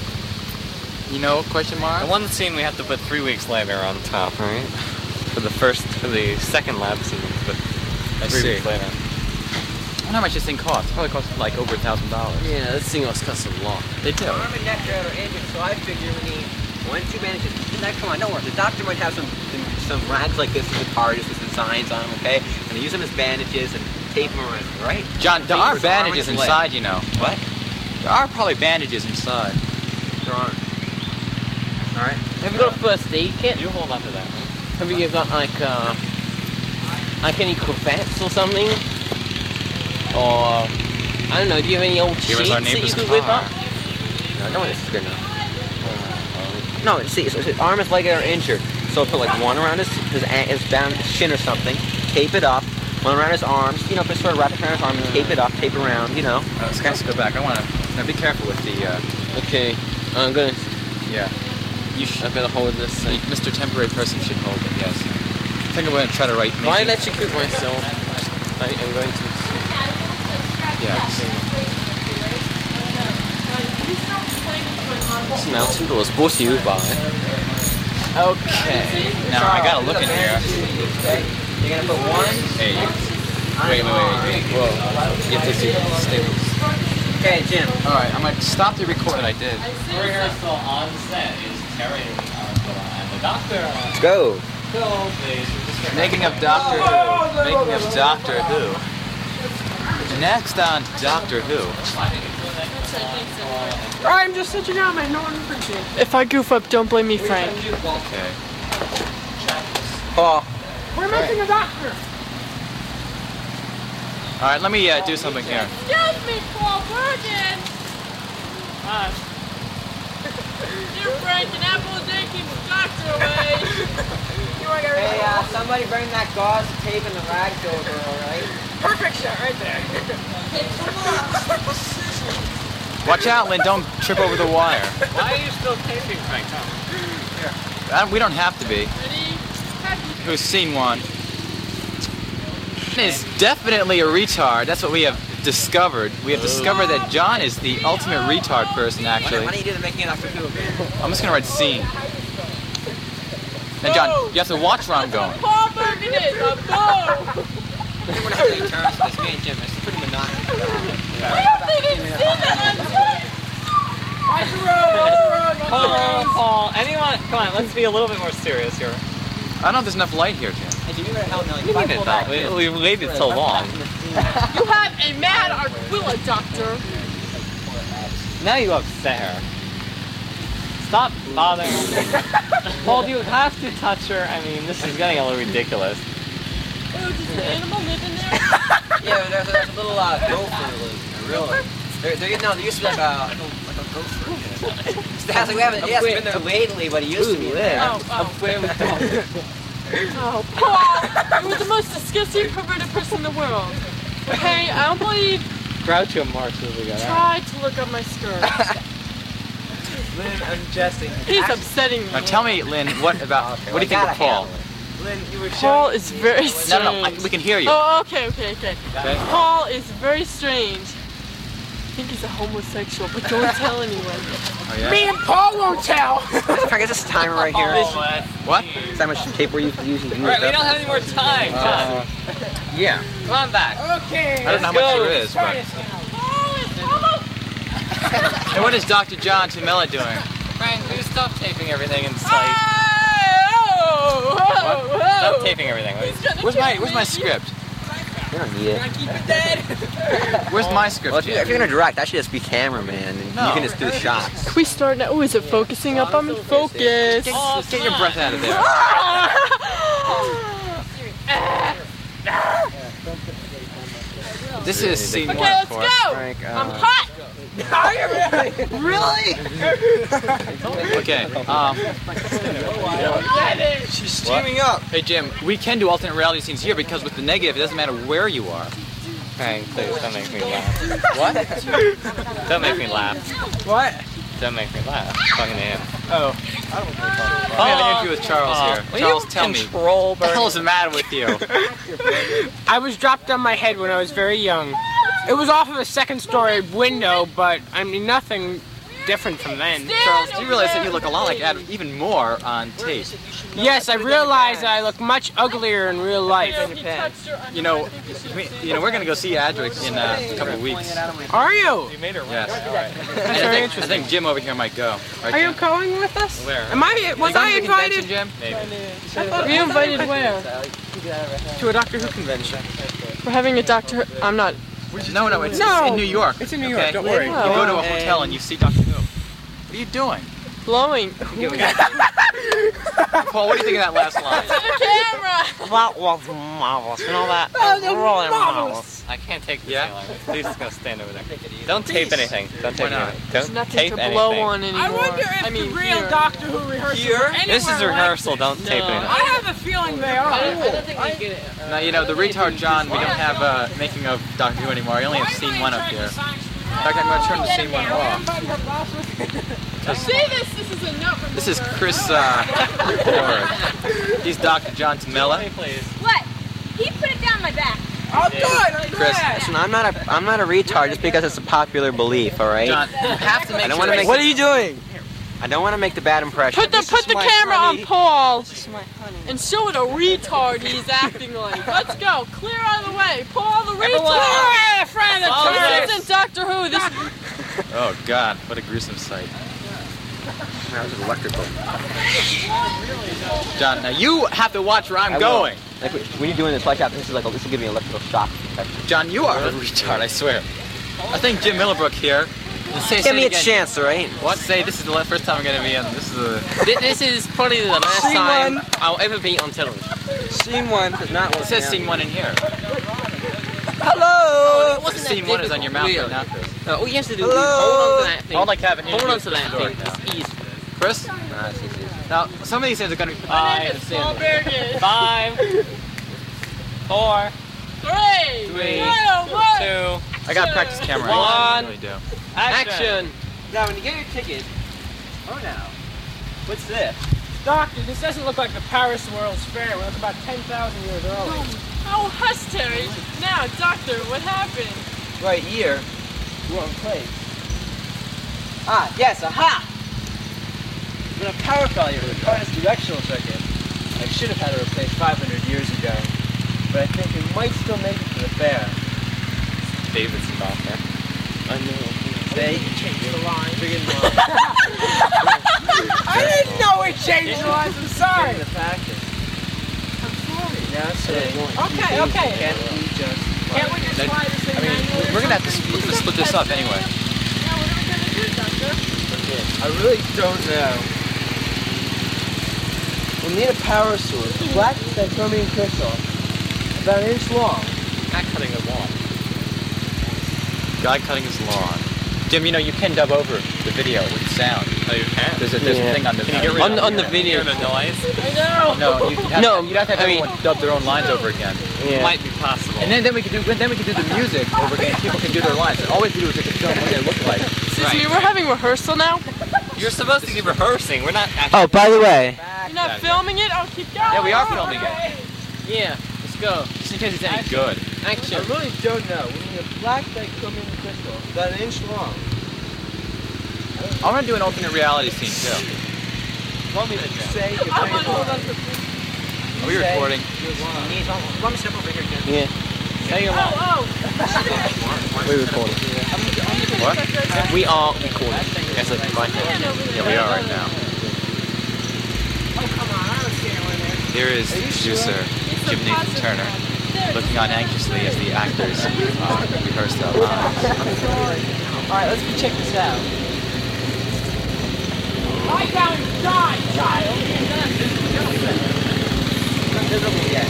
You know, question mark. The one scene we have to put three weeks later on top, right? For the first, for the second lab scene, but I three see. weeks later. I wonder how much this thing costs. It probably costs like over a thousand dollars. Yeah, this thing must cost a lot. They do. Arm and neck are injured, so I figure we need one, two bandages. Now, come on, don't worry. The doctor might have some some rags like this in the TARDIS with designs on them, okay? And use them as bandages and tape them around, right? John, there are Fingers, arm, bandages and leg. inside, you know. What? There are probably bandages inside. There aren't. All right. Have you got a first aid kit? You hold on to that. Have you got like uh, like any cravats or something? Or I don't know. Do you have any old Here sheets is our that you neighbor's could whip car. up? No, no, this is good enough. No, see, so his arm is like are injured, so put like one around his his, a- his down his shin or something, tape it up. One around his arms, you know, just sort of wrap it around his arm and tape it up, tape it around, you know. Uh, let's let's go back. I want to. Now be careful with the. Uh, Okay, I'm gonna. yeah. You should. I better hold this thing. Mister Temporary Person should hold it. Yes. I think I'm going to try to write. If I making- let you cook myself, I am going to. Yes. This Mountain Doors brought to you by. Okay. Now I gotta look in here. Okay. You're gonna put one. Hey. Wait, wait, wait, wait. Whoa. You have to see staples. Okay, Jim. All right. I'm gonna stop the recording. I did. Rehearsal on set is Terry and the doctor. Let's go. Making of Doctor Who. Making of Doctor Who. Next on Doctor Who. I'm just such an outman, no one appreciates it. If I goof up, don't blame me, Frank. Okay. Paul. We're missing a doctor. All right. Let me uh, do something here. Excuse me, Paul Virgin. Uh, dear Frank, an apple a day keeps the doctor away. You want to get Hey, uh, somebody bring that gauze tape and the rags over, all right? Perfect shot right there. Watch out, Lynn. Don't trip over the wire. Why are you still taping, Frank? Come. Uh, we don't have to be. Ready? Who's seen one? Is definitely a retard. That's what we have discovered. We have discovered that John is the ultimate retard person, Why actually. don't you do the making of Doctor Who again? I'm just gonna write scene. And John, you have to watch where I'm going. Paul Virgin is a boo. We're gonna have to take turns with this game, Jim. It's pretty monotonous. I hope they didn't see that on tape. Watch the road, watch the road, watch Paul, the road. Paul, anyone? Come on, let's be a little bit more serious here. I don't know if there's enough light here, Jim. Hey, Jim, you better help me. Like, What do you if I mean pull it's not? back We, this- we waited so long. You have a mad Aquila, doctor. Now you upset her. Stop bothering her. Paul, do you have to touch her? I mean, this is getting a little ridiculous. Oh, does an animal live in there? Yeah, there's, there's a little uh, gopher. Like, a real. There, there, no, there used to be like a, like a, like a gopher. It's like we haven't. He hasn't been there lately, but he used to be there. Oh, oh. Where we go? Oh, Paul! You were the most disgusting, perverted person in the world. Okay, I don't believe. Groucho Marx really got out. Try to look up my skirt. Lynn, I'm jesting. He's upsetting me. Now tell me, Lynn, what about, what do you think of Paul? Lynn, you were Paul is very No, strange. no, no, I, we can hear you. Oh, okay, okay, okay. Okay. Paul is very strange. I think he's a homosexual, but don't tell anyone. Oh, yeah? Me and Paul won't tell. I guess this timer right here. What? Is that much tape we're using? using Alright, we don't have any more time. Uh, yeah. Come on back. Okay. I don't know how much there is, but... And what is Doctor John Tumella doing? Frank, you stop taping everything in sight. Oh, whoa, Stop taping everything. Where's my Where's my script? You don't need it. Keep it dead. Where's my script? Well, if, you, if you're gonna direct, I should just be cameraman, and No. you can just do the shots. Can we start now? Oh, is it focusing up? I'm in focus. Get, get your breath out of there. This is scene Okay, one, let's of course. go. Frank, uh, I'm hot. Really? Okay. Um, She's steaming up. hey Jim, we can do alternate reality scenes here because with the negative, it doesn't matter where you are. Frank, please don't make me laugh. What? Don't make me laugh. What? Don't make me laugh. Fucking him. Oh. We have an interview with Charles here. Will Charles, you tell me. control What the hell is the matter with you? I was dropped on my head when I was very young. It was off of a second story window, but I mean nothing different from then. Charles, do you realize that you look a lot like Adam, even more on tape? Yes, I realize I look much uglier in real life. You know, we, you know, we're gonna go see Adric in uh, a couple of weeks. Are you? You made her Yes. That's And I very think, I interesting. think Jim over here might go. Right, Are you Jim? going with us? Where? Am I? Was You going I to the convention, invited Jim? Maybe. We invited where? to a Doctor Who convention? We're having a Doctor. I'm not. No, no, it's, No. it's in New York. It's in New okay? York. Don't worry. You go to a hotel and you see Doctor Who. What are you doing? Blowing. Paul, what do you think of that last line? The camera. That was marvelous. You know that? That was really marvelous. I can't take this Yeah? any longer. Please just go stand over there. Don't tape anything. Don't tape Why not? anything. There's Don't nothing tape to anything. blow on anymore. I wonder if I mean, the real here. Doctor Who rehearsals Here? are anywhere This is like rehearsal. this. Don't tape No. anything. I have a feeling they are. Now, you know, the retard John, we don't have uh, making of Doctor Who anymore. I only have scene one up here. In fact, I'm going to turn the scene one off. See this? This is a note from This is Chris uh, Ford. He's Doctor John Tumella. What? He put it down my back. I'm good. I'm Chris. glad. Listen, I'm not a I'm not a retard just because it's a popular belief, all right? John, you have to make I don't sure want to make. What are you doing? I don't want to make the bad impression. Put the This put is the my camera honey. on Paul This is my honey. and show what a retard he's acting like. Let's go. Clear out of the way. Paul the retard. Hey, friend of Oh, the this isn't Doctor Who. This. Oh, God, what a gruesome sight. That was electrical. John, now you have to watch where I'm I will. going. Like when you're doing this like that, this is like this will give me electrical shock protection. John, you are a retard, I swear. I think Jim Millibrook here. Say, Give say me it a again. chance, all right? What? Say this is the first time I'm going to be in. This is a. Thi- This is probably the last Scene time one. I'll ever be on television. Scene one. Does not It says scene one in here. Hello. It wasn't that Scene one is on your mouth difficult, right now, really. Chris. Uh, all you have to do is Hello. hold on to that thing. Hold like Kevin. Hold on to that thing. It's easy. Chris? Nah, it's easy. Now, some of these things are going to be. My name is Paul Bergen. Five, four, Three. Three. One. One. two, I got to practice camera. I One. really do. action. Now, when you get your ticket. Oh, now. What's this? Doctor, this doesn't look like the Paris World's Fair. We look about ten thousand years early. Oh, hush, Terry. Now, Doctor, what happened? Right here. Wrong place. Ah, yes, aha! When a power failure required this directional circuit, I should have had it replaced five hundred years ago. But I think we might still make it to the fair. David's about there. I know. They Change the line. friggin' I didn't know we changed the lines. I'm sorry. the practice. I'm sorry. Now say, Okay, okay. can't we just... Can't we just fly this in I mean, manually? we're going to have to split, we're gonna split this up anyway. Now, what are we going to do, Doctor? I really don't know. We'll need a power source. Black chromium crystal. About an inch long. Not cutting the lawn. Guy cutting his lawn. Jim, you know you can dub over the video with sound. Oh, you can? There's a there's Yeah. a thing on the Can you get rid On, of on the video. Hear the noise? I know. No, you'd have, No, you'd have to have I mean- everyone dub their own lines over again. Yeah. Might be possible. And then, then we could do then we could do the music over again. People can do their lines. And all we have to do is just film what they look like. Excuse me, we're having rehearsal now. You're supposed to be rehearsing. We're not actually. Oh, by the way, You're not filming it? I'll keep going. Yeah, we are filming it. Yeah, let's go. Just in case it's any good. Action. I really don't know. We need a black chromium crystal about an inch long. I want to do an alternate reality scene too. Want me to say your I want to hold favorite? on for Are we recording? Want me to step over here, Jim? Yeah. Say your line. Oh, We're recording. What? We are recording. Yes, that's fine. Yeah, we are right now. Here is producer Jim Nathan Turner looking on anxiously as the actors uh, rehearse their lines. Alright, let's go check this out. lie down and die, child. Invisible yet.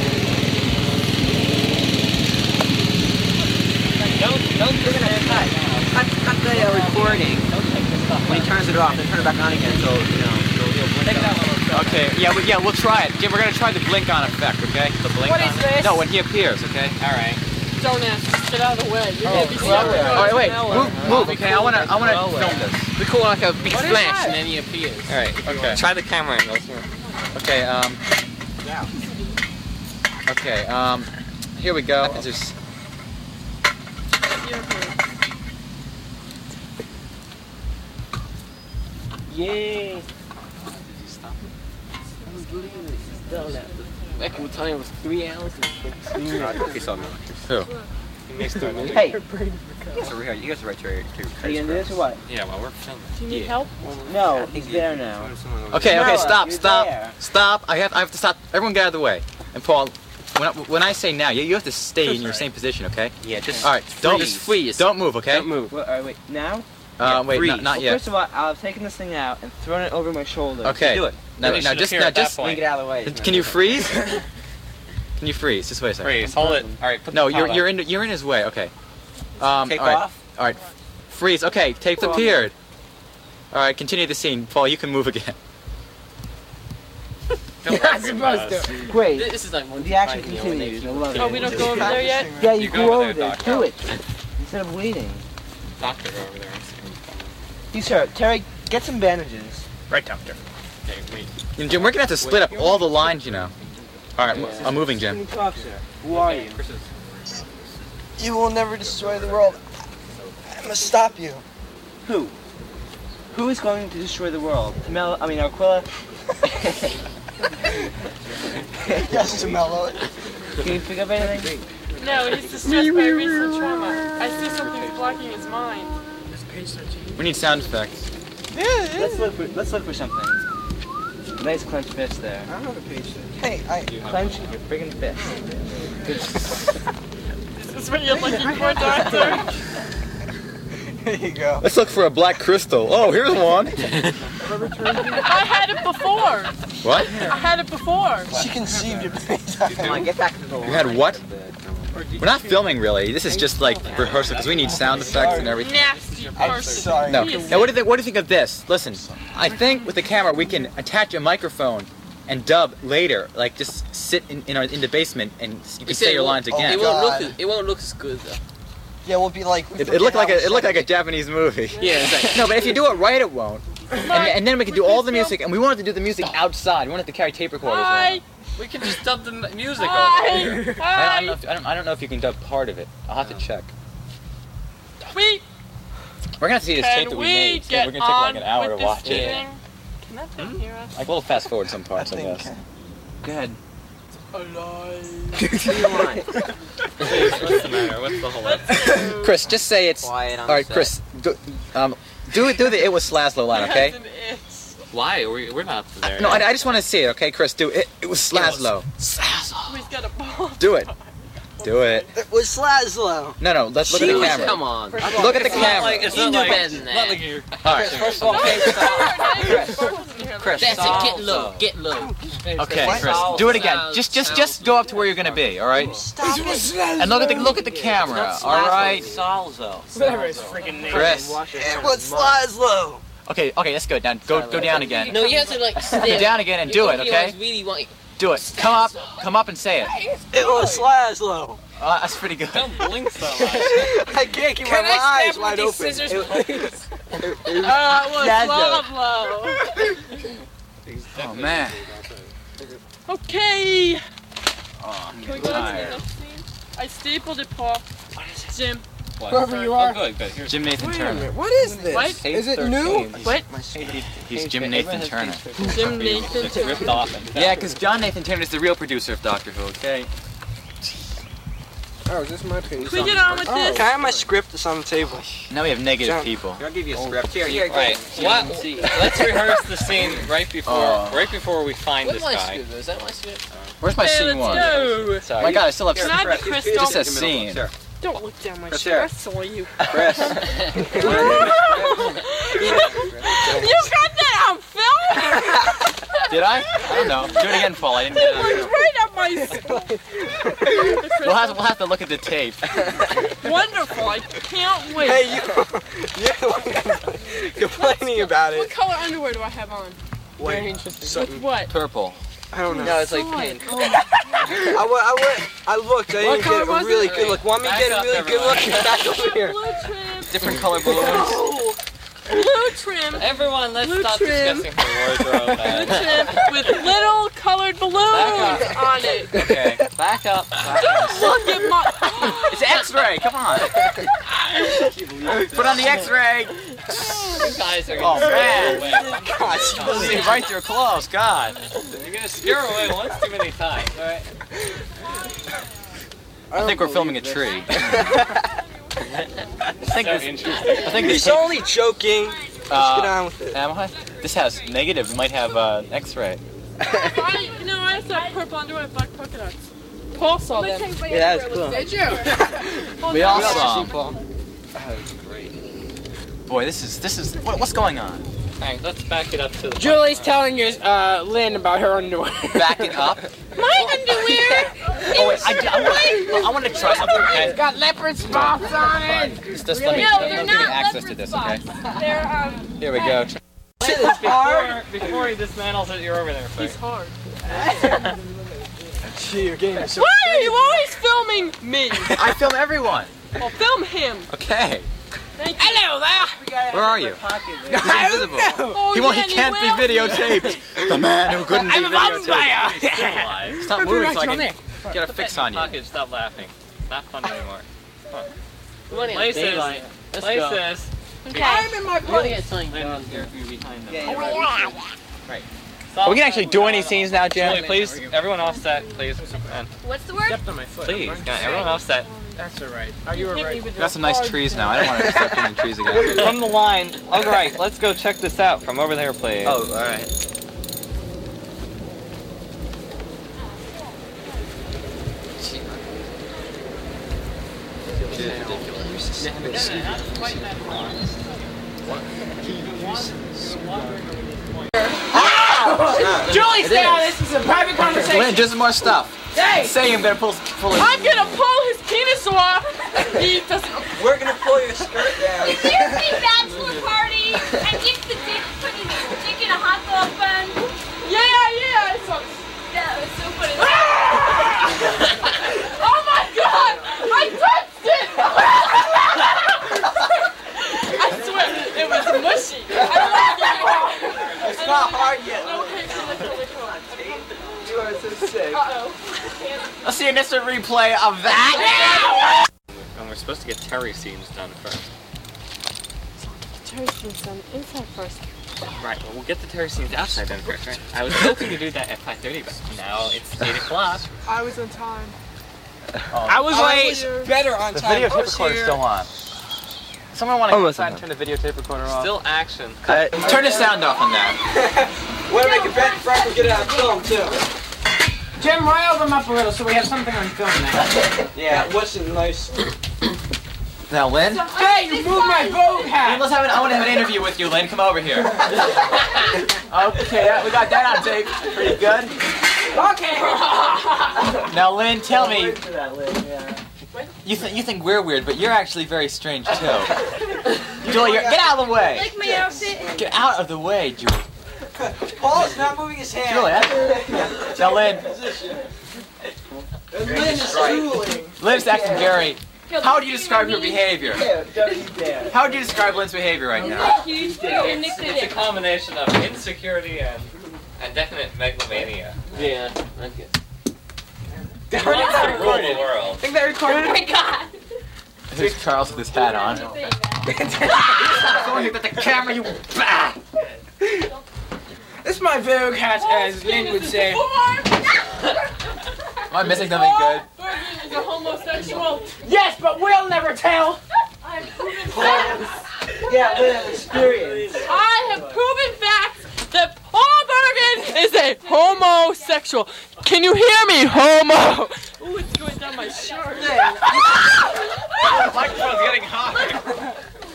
Don't, don't do that. Cut, cut, cut the uh, recording when he turns it off, and turn it back on again. So you know, it'll, it'll blink out. Okay, yeah, we, yeah, we'll try it. Jim, we're gonna try the blink on effect, okay? The blink What on. is this? No, when he appears, okay? All right. Don't ask. Get out of the way. You're Oh, gonna be clever. sorry. All right, wait, move, move, okay? I wanna, I wanna film this. We call like a big What is splash that? and then he appears. All right, okay. Try the camera angles. Okay, um. Okay, um. Here we go. It's just. Yay! Back in the time it was three hours and fifteen minutes. Who? He makes two minutes. Hey, You guys are right. You guys are right to are you gonna do this or what? Yeah, well, we're filming. Do you need help? No, he's there now. Okay, okay, Noah, stop, you're stop, there. stop. I have, I have to stop. Everyone get out of the way. And Paul, when I, when I say now, you, you have to stay in your same position, okay? Yeah, just All right, don't Just freeze. Don't move, okay? Don't move. What, all right, wait, now? Uh, wait, freeze. not, not Well, yet. first of all, I've taken this thing out and thrown it over my shoulder. Okay. do it. Now, Then you now should just, appear now at that just. point. get out of the way. Can you freeze? Can you freeze? Just wait a second. Freeze. Hold it. All right. Put No, the you're top you're on. in you're in his way. Okay. Um, Take all right, off. All right. Freeze. Okay. Tape's appeared. All right. Continue the scene. Paul, you can move again. Don't You're not recognize. supposed to. Wait, This is like one the action time, you know, continues. I when love it. Oh, we don't go over there yet? Yeah, you, You go, go over over there, there. doctor. Do it. Instead of waiting. Doctor over there. He's hurt. Terry, get some bandages. Right, doctor. Okay, wait. And Jim, we're gonna have to split up all the lines, you know. All right. I'm moving, Let Jim. me talk, sir. Who are you? You will never destroy the world. I must stop you. Who? Who is going to destroy the world? Mel, I mean, Aquila. Yes, Jamelo. Can you pick up anything? No, he's distressed by recent trauma. I see something's blocking his mind. We need sound effects. Let's look for. Let's look for something. Nice clenched fist there. I don't have a page there. Hey, I. Clench your friggin' fist. Is this what you're looking for, Doctor? There you go. Let's look for a black crystal. Oh, here's one. I had it before. What? I had it before. She conceived it. Come on, get back to the You had what? We're not filming really. This is just like rehearsal because we need sound effects and everything. Nasty I'm person. sorry. No. He is- Now, what do you think? What do you think of this? Listen, I think with the camera we can attach a microphone and dub later. Like just sit in in, our, in the basement and you can He say said your it lines won't- again. It won't look. God. It won't look as good though. Yeah, we'll be like. It, it looked like a it looked like a Japanese movie. Yeah, it's like. No, but if you do it right, it won't. And, and then we can do all the music, and we wanted to do the music outside. We wanted to carry tape recorders Hi. around. We can just dub the m- music over. Hi. I don't, I, don't know Hi. if, I, don't, I don't know if you can dub part of it. I'll have to check. We We're gonna have to see this tape can that we we made. So get we're gonna take like on an hour with to this watch it. thing? Can that thing hear us? Like we'll fast forward some parts, I, guess. Go ahead. Alive. What's the matter? What's the whole? Let's Chris, just say it's. Quiet on All right, set. Chris. Do, um, do it. Do the it was Slaslow line, okay? Why? We, we're not there. No, I, yet. I just want to see it, okay, Chris? Do it. It was Slaslow. He's got a ball. Do it. Do it. It was Laszlo. No, no, let's look at the She was- camera. Come on. Look at the camera. Like, it's not like, better than that. like you. Alright. First of all, Chris, that's it. Get low. Get low. Okay, Chris, do it again. Just, just, just go up to where you're gonna be. All right. Stop it. And look at the, look at the camera. All right. Salzo. Whatever his freaking name. Chris. It was Laszlo. Okay, okay, let's go down. Go, go down again. No, you have to like Go stare. down again and do it. Okay. Really want. Do it. Come up, come up and say it. It was Laszlo. Uh, that's pretty good. Don't blink so much. I can't keep Can my I eyes stab wide with open. these scissors, It- please? Uh, it was Laszlo. Laszlo. Oh man. Okay. Oh, Can we go to the next scene? I stapled it, Paul. Jim. What? Whoever you are. Oh, good, good. Here's Jim Nathan Wait a Turner. minute, what is this? What? Is it new? What? He's Jim Nathan Turner. Jim Nathan It's ripped off. And Yeah, because John Nathan Turner is the real producer of Doctor Who. Okay. Oh, is this my piece? Can we get on with Oh. this? Can I have my script that's on the table? Now we have negative John- people. I'll give you a script. Here, you Right. What? Let's rehearse the scene right before, Oh. right before we find What's this my guy. script? Is that my script? Where's my Okay, scene let's one? go. Oh my God, I still have. Can I be Crystal? Just says scene. Sure. Don't look down my Chris, shirt. here. I saw you. Chris. You got that on film? Did I? I don't know. Do it again, Paul. I didn't get It it. on was film. right up my skull. We'll have, we'll have to look at the tape. Wonderful. I can't wait. Hey, you. You're the one complaining about What it. color underwear do I have on? Very interesting. With what? Purple. I don't know. No, it's like God. pink. I, went, I, went, I looked. I What didn't color get a was really it? good look. Want me to Back get a up, really good look? everyone. Back over here. Blue trim. Different color balloons. Blue trim. Everyone, let's Blue stop trim. discussing her wardrobe. Blue Man. trim with little colored balloons Back on it. Okay. Back up. Don't look at my. It's X-ray. Come on. Put on the X-ray. You guys are Oh gonna man. away. God, she see right through her clothes. God. You're gonna scare away once too many times. All right. I think we're filming a tree. I think So this. interesting. I think this. He's only joking. Let's Uh, get on with it. Am I? This has negative. We might have uh, X-ray. I, you know, I saw purple underwear with black polka dots. Paul saw them. Yeah, that's cool. Did you? We all saw. Paul. Boy, this is this is what, what's going on? Alright, let's back it up to the. Julie's telling you, uh, Lynn about her underwear. Back it up. My underwear. Oh wait, I, I, want, I want to try something. It's Okay? got leopard spots on it. Just, just let me, No, let they're me give me not access to this, okay? They're um. Here we go. Before, before he dismantles it, you're over there. He's hard. Gee, you're getting so. Why are you always filming me? I film everyone. Well, film him. Okay. Thank you. Hello there. Where are you? He's invisible. Oh, He, won't, he yeah, can't you be will. videotaped. The man who couldn't I'm be a videotaped. vampire. Stop moving so I can get a fix on you. Package, stop laughing. Not funny anymore. Come Places. Let's go. Places. Okay. I'm in my We're gonna get something Landon, done. you're you're behind them. Are we can actually do any scenes now, Julie, Jim? please, everyone offset, please. And What's the word? Stepped on my foot. please, yeah, everyone offset. That's alright. Are you alright? We got some nice trees now. I don't want to step in the trees again. From the line, all right, let's go check this out from over there, please. Oh, all right. Julie, stay out. This is a private conversation. Lynn, do some more stuff. Hey. Say I'm gonna pull, pull it. I'm gonna pull his penis off. He doesn't. We're gonna pull your skirt down. Is there a big bachelor party? And if the dick put his dick in a hot dog bun? Yeah, yeah. I saw. That was so funny. Oh my God! I touched it. I swear it was mushy. I don't want to get it wrong. It's not hard yet. Okay, so let's go. Let's go. You are so sick. Uh-oh. Let's see an instant replay of that. And we're supposed to get Terry scenes done first. Terry scenes done inside first. Right, well, we'll get the Terry scenes outside then first, right? I was hoping to do that at five thirty, but now it's eight o'clock. I was on time. I was I late. was better on The time. videotape I was recorder's here. still on. Someone want to go Almost outside and done. turn the videotape recorder off? Still action. Turn the sound off on that. Want to make a bet Frank will get it on film too. Jim, rile them up a little so we have something on film now. Yeah, that wasn't nice. Now, Lynn? Hey, you moved my Vogue hat! Let's have an, I want to have an interview with you, Lynn. Come over here. Okay, we got that on tape. Pretty good. Okay! Now, Lynn, tell me. You, th you think we're weird, but you're actually very strange, too. Julie, you're, get out of the way! Like my outfit? Get out of the way, Julie. Paul's not moving his hand. Julie, I, now, Lynn. Lynn is drooling. Lynn's acting very... How would you describe her behavior? Yeah, don't you dare. How would you describe Lynn's behavior right now? It's, it's a combination of insecurity and, and definite megalomania. Yeah, okay. She wants to rule the world. I think they recorded Oh my god! Here's Charles with his hat on. Going at the camera, you... Bah! This is my Vogue hat, as Lynn would say. Am I missing something good? Bergen is a homosexual. Yes, but we'll never tell! I have proven facts. Yeah, Lynn, experience. I have proven facts that Paul Bergen is a homosexual. Can you hear me, homo? Ooh, it's going down my shirt. The microphone's getting hot.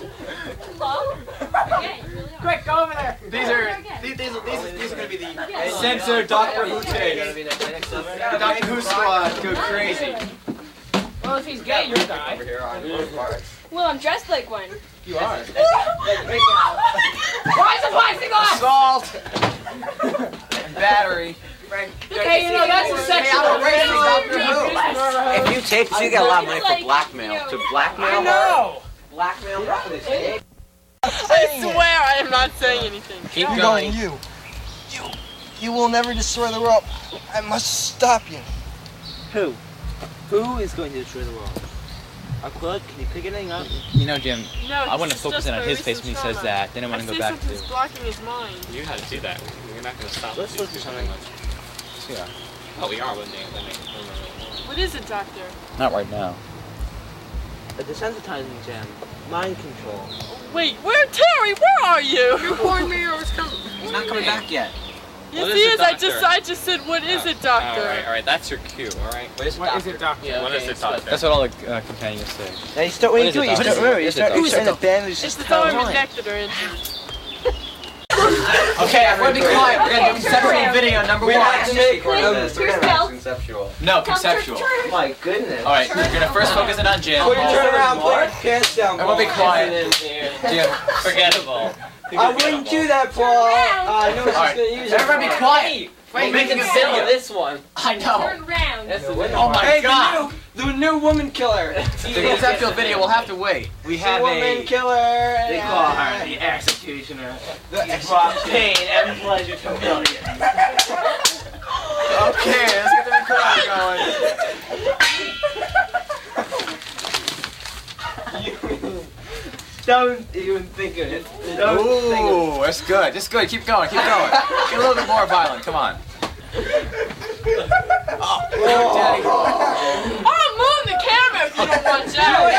Quick, go over there! These are these these these, these are gonna be the censored Doctor Who takes. The Doctor Who squad go crazy. Well, if he's gay, you'll die. Well, I'm dressed like one. You are. Why is the plastic on? Assault and battery. Okay, you know, that's a sexual If you take this, you get a lot of money for blackmail. To blackmail I know! Blackmail. I swear I am not saying anything. Keep I'm going. going you. You. You will never destroy the world. I must stop you. Who? Who is going to destroy the world? Aquila, can you pick anything up? You know, Jim, No, I want to it's focus just in on my his face when he recent says trauma. that. Then I want to I go say back something's to. blocking his mind. You had to do that. We're not going to stop. Let's look for something. Yeah. Oh, we are when they when they. When they What is it, Doctor? Not right now. A desensitizing gem. Mind control. Wait, where, Terry? Where are you? You warned me I was coming. He's not coming back yet. Yes, What he is is. it, I Doctor? just, I just said, what is it, Doctor? All right, all right. That's your cue. All right. What is it, What is it, Doctor? Yeah, What okay, is it, so- Doctor? That's what all the uh, companions say. Now you start when What you is do it. it, You Doctor? start. Remember, you What is it, start. You Doctor? start in the band. You It's just the tell time them. rejected or injured. Okay, everyone be quiet. We're gonna do conceptual video number We one. have to make Here's spell. Conceptual. No, conceptual. My goodness. All right, we're gonna first focus in on Jim. Put your turn around, put your pants down, Everyone be Paul. quiet. Jim. Forgettable. I wouldn't do that, Paul. Uh, I know what All she's gonna use. right, everyone be quiet. Wait, We're we making can a sell video. this one. I know. Turn round. That's the Oh my Hey, God. the new, the new woman killer. The conceptual video will have to wait. We have the woman a. killer. They call her the executioner. The Brought pain and pleasure to millions. Okay, let's get the recorder going. Don't even think of it. Don't think of Ooh, that's good. That's good. Keep going. Keep going. Get a little bit more violent. Come on. Oh, Daddy. I'm move the camera if you don't watch out.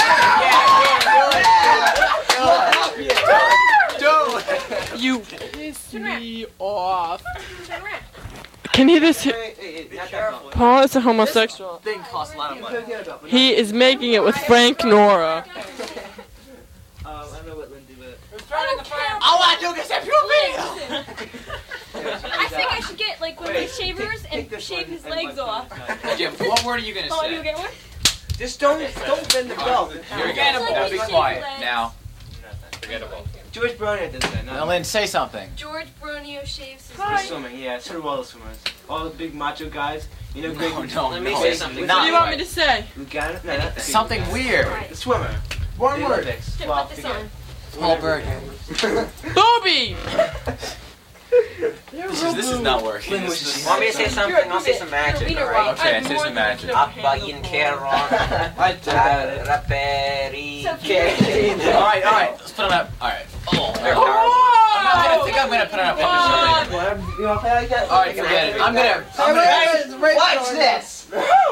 Do it. You piss me off. Turn around. Can he this? it. Hey, hey, hey, not that one. Paul is a homosexual. Thing costs a lot of money. He is making it with Frank Nora. Um, I don't know what Lindsay, but I want to do a conceptual video. I think I should get like one of these shavers and shave his legs off. Jim, what word are you gonna Oh, say? you get one? just don't don't bend the belt. You're forgettable. Now be quiet. Now, Forgettable. George Browning does that. now, No. Lynn, say something. George Brunio shaves his For legs. swimming, yeah, so do all the swimmers. All the big macho guys. You know, Greg. No, no, Let me no. say something. What do you want me to say? Lugano? No, not Something weird. The swimmer. One The word. Olympics. Here, Well, put this forget on. it. Paul Bergen. Booby! This is, this is not working. This is- Want me to say something? I'll say some magic, Wiener alright? rock. Okay, say some magic. Apagin Keron. I did that. Raperi. Okay. Alright, alright. Let's put on up. Alright. Oh, there. Oh! I'm not gonna think I'm gonna put on a Oh! picture later. You want to play like that? Alright, forget it. I'm gonna. I'm gonna Watch this.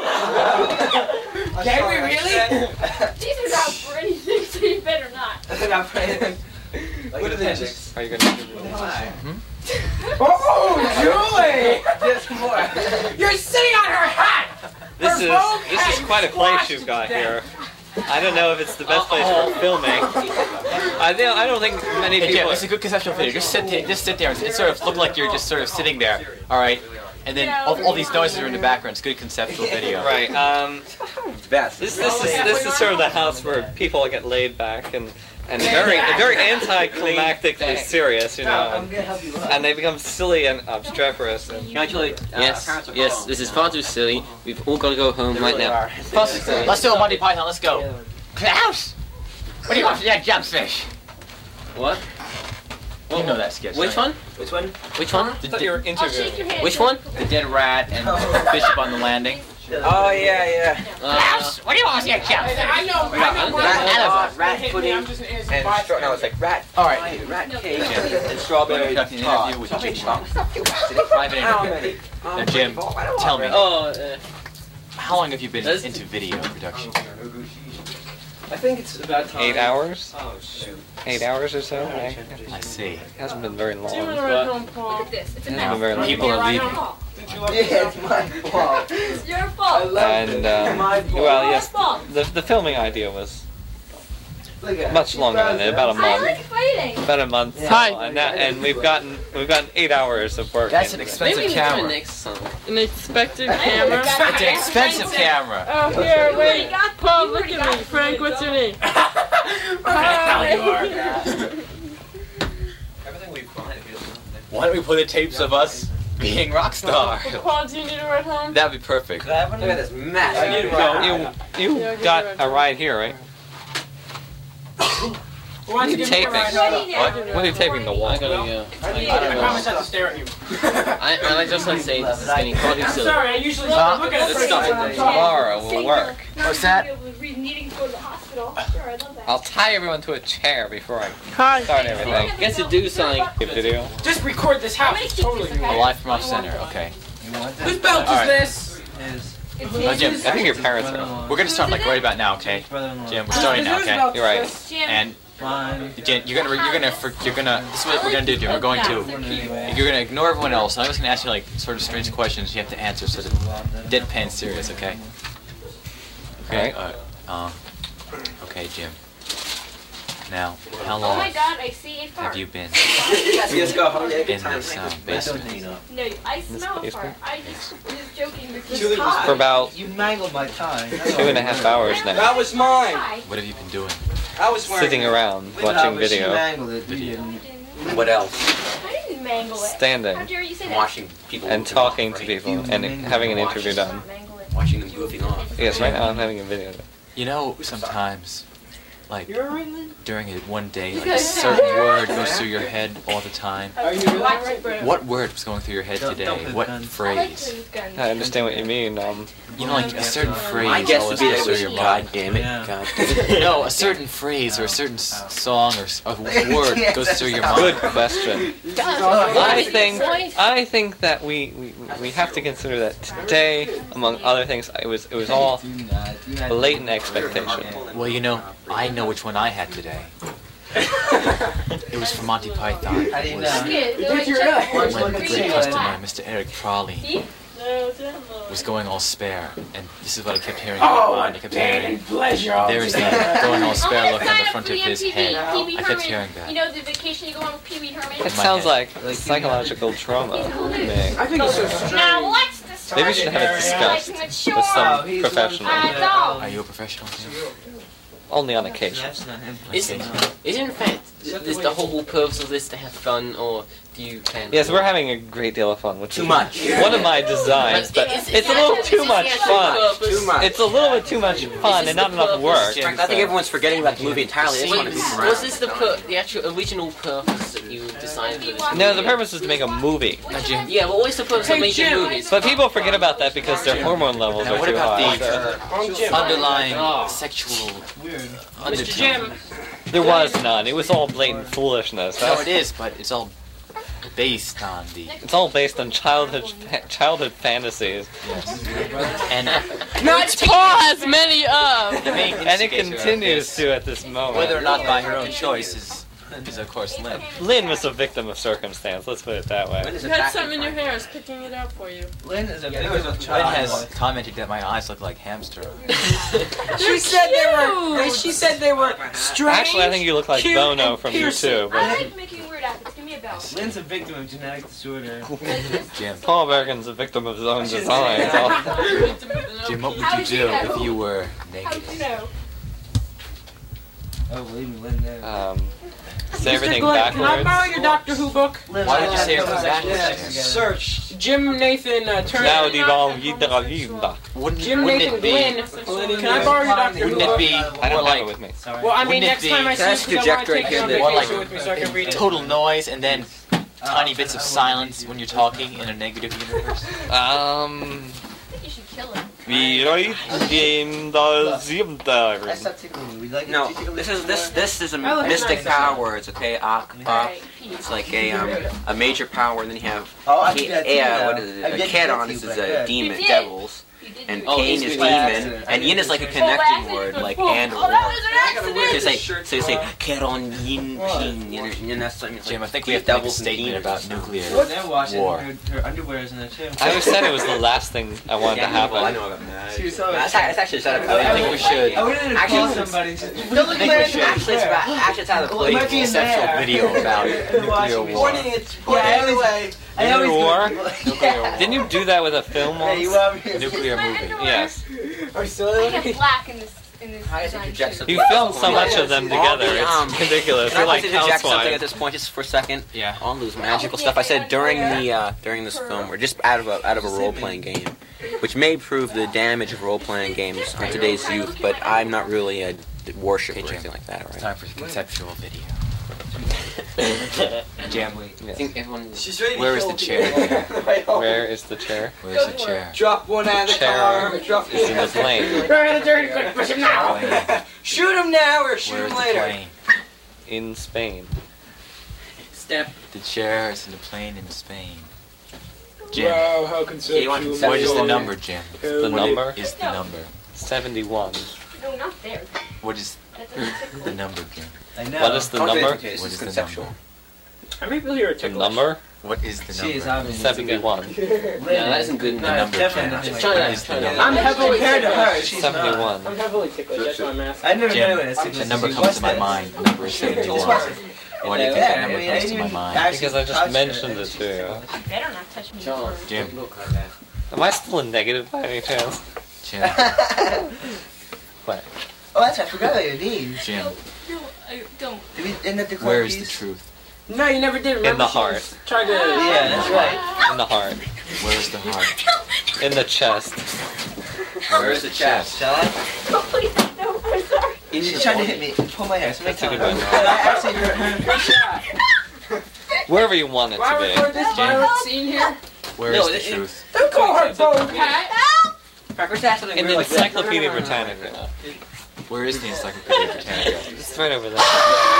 Can we really? These are not for anything, so you better not. Not playing. Like What an are they appendix. Are you going to do Hmm? Oh, Julie! Just more. You're sitting on her hat! This Her is Vogue this hat is quite a place squashed you've got to death. here. I don't know if it's the best place for filming. I don't, I don't think many Hey, Jim, people. it's a good conceptual video. Just sit there, just sit there and it sort of look like you're just sort of sitting there, all right? And then all, all these noises are in the background. It's a good conceptual video. Right. Um, Best. this this is this is sort of the house where people get laid back and and very very anticlimactically serious, you know, and, and they become silly and obstreperous. And, Actually, Yes, yes, this is far too silly. We've all got to go home right now. Plus, let's do a Monty Python. Let's go. Klaus, what do you want for that jumpfish? What? You know that sketch. Which right? one? Which one? Which one? I thought you were interviewing. Which one? The dead rat and Bishop on the landing. Oh yeah, yeah. Klaus, what do you want for that jumpfish? I know, I know. Rat, rat Hit me, pudding I'm just an innocent and bystander. straw. No, it's like rat. All right. pie, rat cake, Jim. and We're strawberry conducting an tart. interview with Jim. How Private interview. many? Now, Jim, tell me, Oh, uh, how long have you been That's- into video production? I think it's about time. Eight hours? Oh shoot. Eight hours or so? I, I see. it hasn't been very long. Do you want to but ride home, Paul? Look at this. It's a Yeah, mess. very long. People are leaving. Yeah, it's my fault. It's your I fault. love And it. um, My fault. well, yes, Your fault. the the filming idea was Look at much it. longer than that, about a I month. like fighting. About a month. Hi. And, that, and we've gotten we've gotten eight hours of work. That's in. an maybe expensive we can try camera. next time. An expected camera? It's an expensive camera. Oh, here, wait. You got- Paul, you look already at got me. Frank, what's your name? Everything we find feels something. Why don't we play the tapes of us being rock stars? Paul, do you need a ride home? That'd be perfect. Look at this mess. You, you Yeah, give got me a a ride here, right? Why don't you give me a Taping. ride What home? do you What? do? What are you taping the wall? I gotta go. I I I gotta promise go. not to stare at you. I, and I just like to say this is getting far too I'm silly. sorry, I usually Huh? look at it Let's first stop when it. I'm talking. Tomorrow will work. What's that? Needing to go to the hospital. Sure, I love that. I'll tie everyone to a chair before I Hi. start everything. Get to do something. Video. Just record this house. It's totally A live from off center. Okay. Whose belt All is right. this? Oh, Jim, I think your parents are. we're gonna start like right about now, okay? Jim, we're starting now, okay? You're right. Jim. And Jim, you're gonna, you're gonna, for, you're gonna. This is what we're gonna do, Jim. We're going to. You're gonna ignore everyone else. I'm just gonna ask you like sort of strange questions. You have to answer sort of deadpan serious, okay? Okay. Uh, uh, okay, Jim. Now, how Oh long my god, I see a fart. have you been Let's go home. in this um, basement? No, I smell a basement? fart. I just was joking because Julie was For about You mangled my tie. two and a half hours now. That was mine. What have you been doing? I was wearing Sitting it. around No, watching but she video, mangled it. You Video. didn't. What else? I didn't mangle it. How standing, dare you say that? Watching people and goofing talking off, to right? people, You and mangled having an it. interview done. Mangle it. Watching them goofing off. Yes, right now I'm having a video. You know, sometimes, like during a one day, like a Because- certain word goes through your head all the time. Are you really? All right, Brad. What word was going through your head Don't- today? don't put What guns. I like phrase? those guns. I understand what you mean. Um, You know, like a certain phrase My guess always would be goes that it through was your God mind. damn it. God damn it. No, a certain phrase or a certain s- song or s- a word goes through your mind. good question. I think I think that we, we we have to consider that today, among other things, it was it was all blatant expectation. Well, you know, I know which one I had today. It was from Monty Python. I It didn't was know. Kid, they're like Did you check- really? when Look the at great you. customer, Mister Eric Prawley, See? No, demo. was going all spare, and this is what I kept hearing in my Oh, mind. I kept pain hearing, and pleasure. all there is together. that going all I'm spare gonna look on sign the up front for of the his M P V. head. Pee Wee I kept Herman. hearing that. You know the vacation you go on with Pee Wee Herman? That my sounds head. like psychological trauma. to me. I think it's so strange. Now what's the Maybe we should have it discussed with some he's professional. Uh, Are you a professional? Jim? Only on occasion. That's not him. Isn't, isn't in fact is the whole purpose of this to have fun, or do you plan? Yes, we're having a great deal of fun, which Too is much. one of my designs, but it's a little too much fun. Too much. It's a little bit too much fun and not enough work. I think everyone's forgetting about the movie entirely. They just want to Was, goof around. was this the pur- the actual original purpose that you decided for this? No, the purpose is to make a movie. Now, Jim, Yeah, well, what's the purpose of Hey, making Jim. movies? But people forget about that because their hormone levels now are what too about high. the Wrong Jim. underlying sexual Mister Jim. undertone? There was none. It was all blatant foolishness. No, That's- it is, but it's all based on the It's all based on childhood fa- childhood fantasies, and Not Paul has many of. the main and it instigator of continues this, to at this moment. whether or not by her own choice, is Is of course Lynn. Lynn was a victim of circumstance. Let's put it that way. You had something in your hair. I was picking it out for you. Lynn is a Lynn has commented that my eyes look like hamster. She said they were. She said they were strange. Actually, I think you look like cute, Bono and from U piercing. two. I like making weird outfits. Give me a bell. Lynn's a victim of genetic disorder. Jim. Paul Bergen's a victim of his own design. Jim, what would you do if you were How did you naked? know? Oh, believe me, Lynn knows. Um, say everything Glenn, can I borrow backwards. your Doctor Who book? Why did you say everything backwards? Jim? Search. Jim Nathan uh, Turner. Now the ball yidra yidra. Wouldn't, Jim wouldn't Nathan it be? Glenn. Can I borrow your Doctor Who Wouldn't it book? be I more don't have like it with me. Well, I mean, Wouldn't it next be- time I Can I see you, because I want interject to right take you here on that- More like vacation with me so I can read it. total noise and then tiny bits of silence when you're talking in a negative universe? Um, I think you should kill him. we right game the zimda. Stop tickling me. We like No, to tickle this me is this this is a Oh, that's mystic nice. power words, okay? Ak, ak. Alright, It's like a um a major power, and then you have Oh, I Ke- did that too, yeah, though. what is it? I've A yet to Kedon get is to, a but I could. demon, You did. devils, You did and do it. Cain is it's demon, by accident. I and Yin did is like a this connecting right. word, like Oh, and that or. was an So they say, accident. so they say Kedon Yin Pin, you know, and that's like Jim, I think we have to make a devils and statement demons about and stuff. nuclear They're watching. war. Her, her underwear is in there too. I always said it was the last thing I wanted to Yeah, well, I happen. know about that. She was so That's, that's actually set up. I think we should. I wanted to Actually, call it's- somebody. I think we should. Actually, it's about, actually it's out of the Well, it plate. might be in Conceptual there. video about nuclear war. It's yeah, anyway. I Nuclear always war? Yeah. Didn't you do that with a film Hey, you once? want me to- Nuclear movie. Yes. Are you still I have black in this in this How does it design project too. something? You filmed so much of them together. Um, It's ridiculous. Can You're I like just interject something at housewives. this point, just for a second? Yeah. On those magical stuff I said during the uh, during this film, or just out of a out of a role playing game, which may prove the damage of role playing games on today's youth. But I'm not really a worship or anything like that, It's right? time for conceptual video. Jam, I think everyone. She's ready to where is kill the chair? people. Where is the chair? Where's the chair? Drop one out of the Chair car. Drop is in the plane. Burn the dirty quick, push him now. Plane. Shoot him now or shoot Where's him the later. plane? In Spain. Step. The chair is in the plane in Spain. Jim, Wow, how Yeah, you conceptual. want what is the number, Jim? The What number? is the number? seventy-one. No, not there. What is That doesn't tickle. the number, Jim? I know. What is the Don't do number? it, This What is is the conceptual. number? How many people here are The ticklish? number? What is the She is number? obviously seventy-one. Yeah, that isn't good The enough. number, definitely Jim. nothing like What that. is the number? I'm heavily Compared to her, ticklish. she's not. seventy-one. I'm heavily ticklish, that's why I'm asking. I never Jim, knew it. the number comes to my mind. The number is seventy-one. Why do you think that number comes to my mind? Because I just mentioned it to you. You better not touch me John. first. Jim, Am I still a negative by any chance? Jim, What? Oh, that's I forgot about your name. Jim. No, I don't. Did we end up the Where is the truth? No, you never did. Remember In the she heart. was Tried to. Yeah, that's right. In the heart. Where is the heart? In the chest. Where is the chest? Shall I? Oh, please, no, I'm sorry. She's trying to hit me. Pull my hair. So make That's a time. good one. And I actually hurt her. Wherever you want it Why to record be. this violent scene here? Where No, is the it- it- truth? Don't call her Bo Pat. Crackers has something In the weird like that. Encyclopedia Britannica. Where is the Encyclopedia Britannica? It's right over there.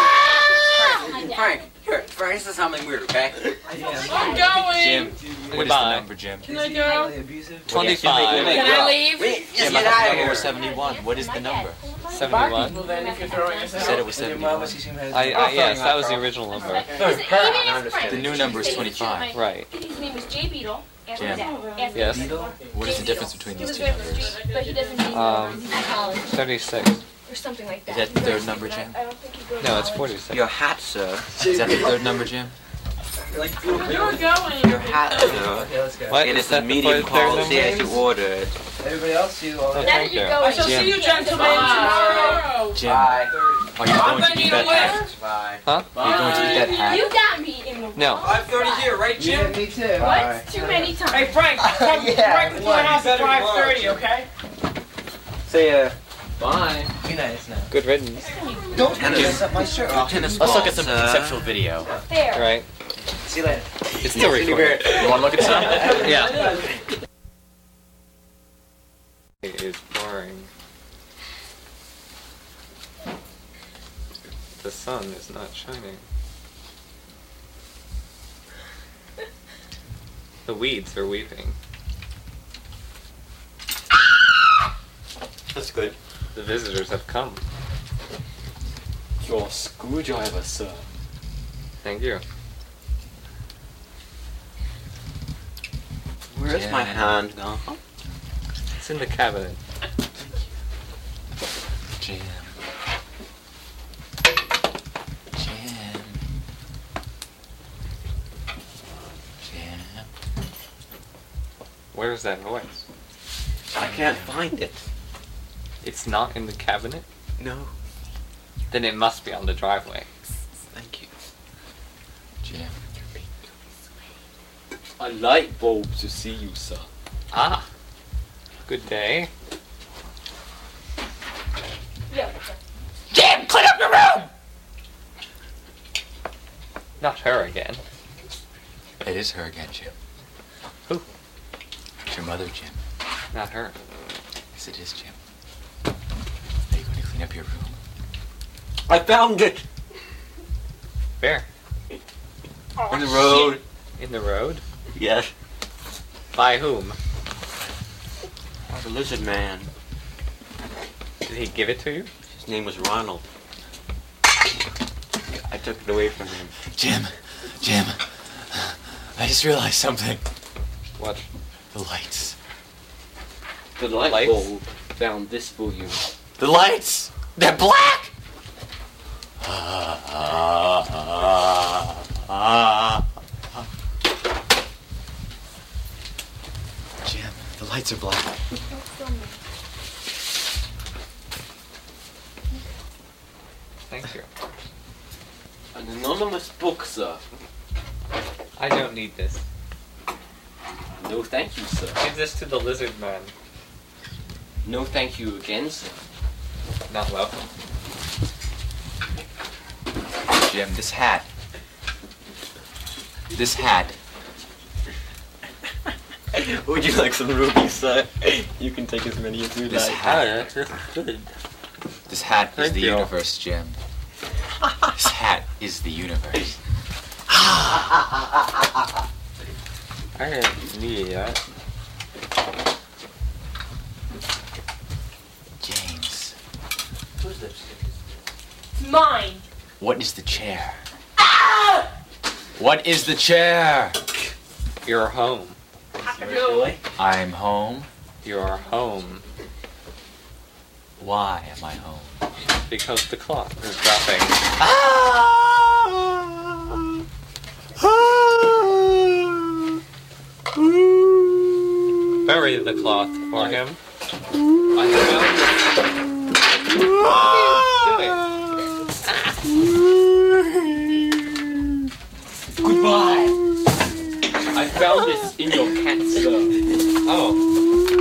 Frank, here, Frank, this is something weird, okay? I'm going. Jim, what is the Goodbye. number, Jim? Can I go? Abusive. twenty-five. Can I leave? Wait, Jim, just I get thought out the of number here. was seventy-one. What is the number? People seventy-one. then, if you're throwing us You out. said it was And your mama, seventy-one. she seemed I, to I, yes, that was the original number. The new number is twenty-five. Right. His name was Jay Beetle. After Jim. that. After Yes. Beetle. What is Jay the difference Beetle. between He these was two very numbers? street, but he doesn't need Um, He's in college thirty-six. or something like that. Is that the He's very third number, stupid. Jim? I, I don't think he goes No, to it's college. forty-six. Your hat, sir. Is that the third number, Jim? You're going. Your hat, sir. Okay, let's go. What? It Is is that the the medium third quality number? as you ordered. Everybody else, you all. Oh, Now thank that you you. go, I shall Jim. see you gentlemen tomorrow. Jim, Bye. are you going to eat that hat? Bye. Huh? Are you going to eat that hat? You got me in the No. five thirty here, right, Yeah, Jim? me too. What? Too many times. Hey, Frank, come Yeah, right to my house at five thirty, okay? Say, uh, Bye. Be nice now. Good riddance. Don't mess up my shirt. Oh, tennis Let's look balls, at some sir. conceptual video. There. Right. See you later. It's still recording. You want to look at some? Yeah. It is boring. The sun is not shining. The weeds are weeping. That's good. The visitors have come. Your screwdriver, sir. Thank you. Where's Yeah. my hand gone? It's in the cabinet. Jam. Jam. Jam. Where's that voice? I can't find it. It's not in the cabinet? No. Then it must be on the driveway. Thank you. Jam. A light bulb to see you, sir. Ah. Good day. Yeah. Jam, clean up your room! Not her again. It is her again, Jim. Who? It's your mother, Jim. Not her. Yes, it is, Jim. Are you going to clean up your room? I found it! Where? In the road. In the road? Yes. By whom? The lizard man. Did he give it to you? His name was Ronald. I took it away from him. Jim, Jim, I just realized something. What? The lights. The light Lights? bulb found this for you. The lights! They're black! Ah, ah, ah, ah. Jim, the lights are black. Thank you. An anonymous book, sir. I don't need this. No thank you, sir. Give this to the lizard man. No thank you again, sir. Not welcome. Jim, this hat. This hat. Would you like some rubies, sir? You can take as many as you This like. hat. Good. This hat is Thank the you. universe, Jim. This hat is the universe. I didn't need that. James, Who's lipstick? It's mine. what is the chair? What is the chair? You're home. No. I'm home. You're home. Why am I home? Because the clock is dropping. Bury the cloth for him. I found it. Goodbye. I found this in your cat, sir. Oh.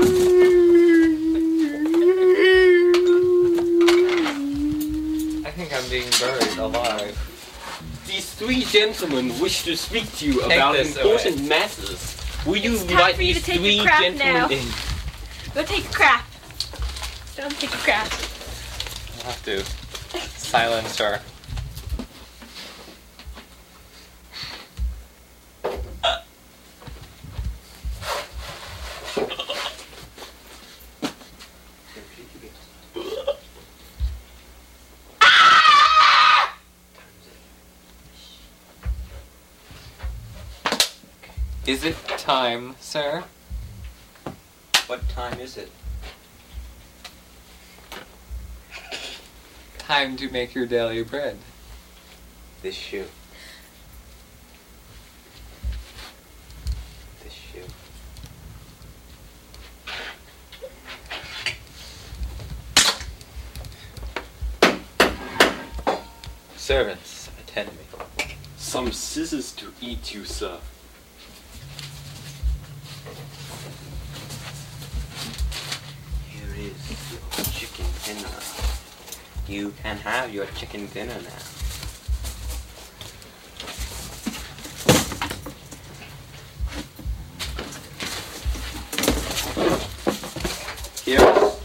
I think I'm being buried alive. These three gentlemen wish to speak to you Take about this important away. matters. Will you It's time invite for you these to take three your crap gentlemen now. in? Go take a crap. Don't take a crap. I'll have to silence her. Is it time, sir? What time is it? Time to make your daily bread. This shoe. This shoe. Servants, attend me. Some scissors to eat you, sir. Here is your chicken dinner. You can have your chicken dinner now. Here.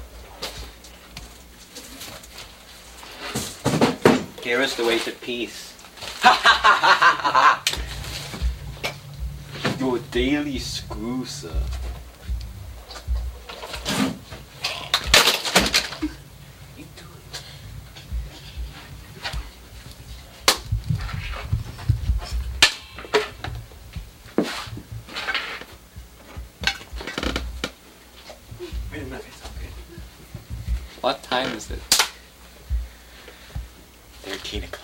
Here is the way to peace. Your daily screw, sir. What time is it? Thirteen o'clock.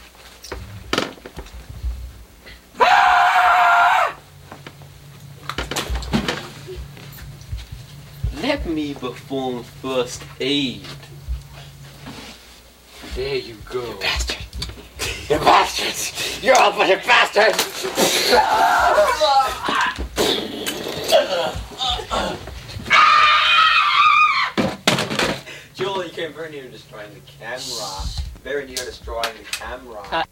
Let me perform first aid. There you go. You bastard. You bastards! You're all but a bastard! Joel, you came very near destroying the camera. Very near destroying the camera. Uh,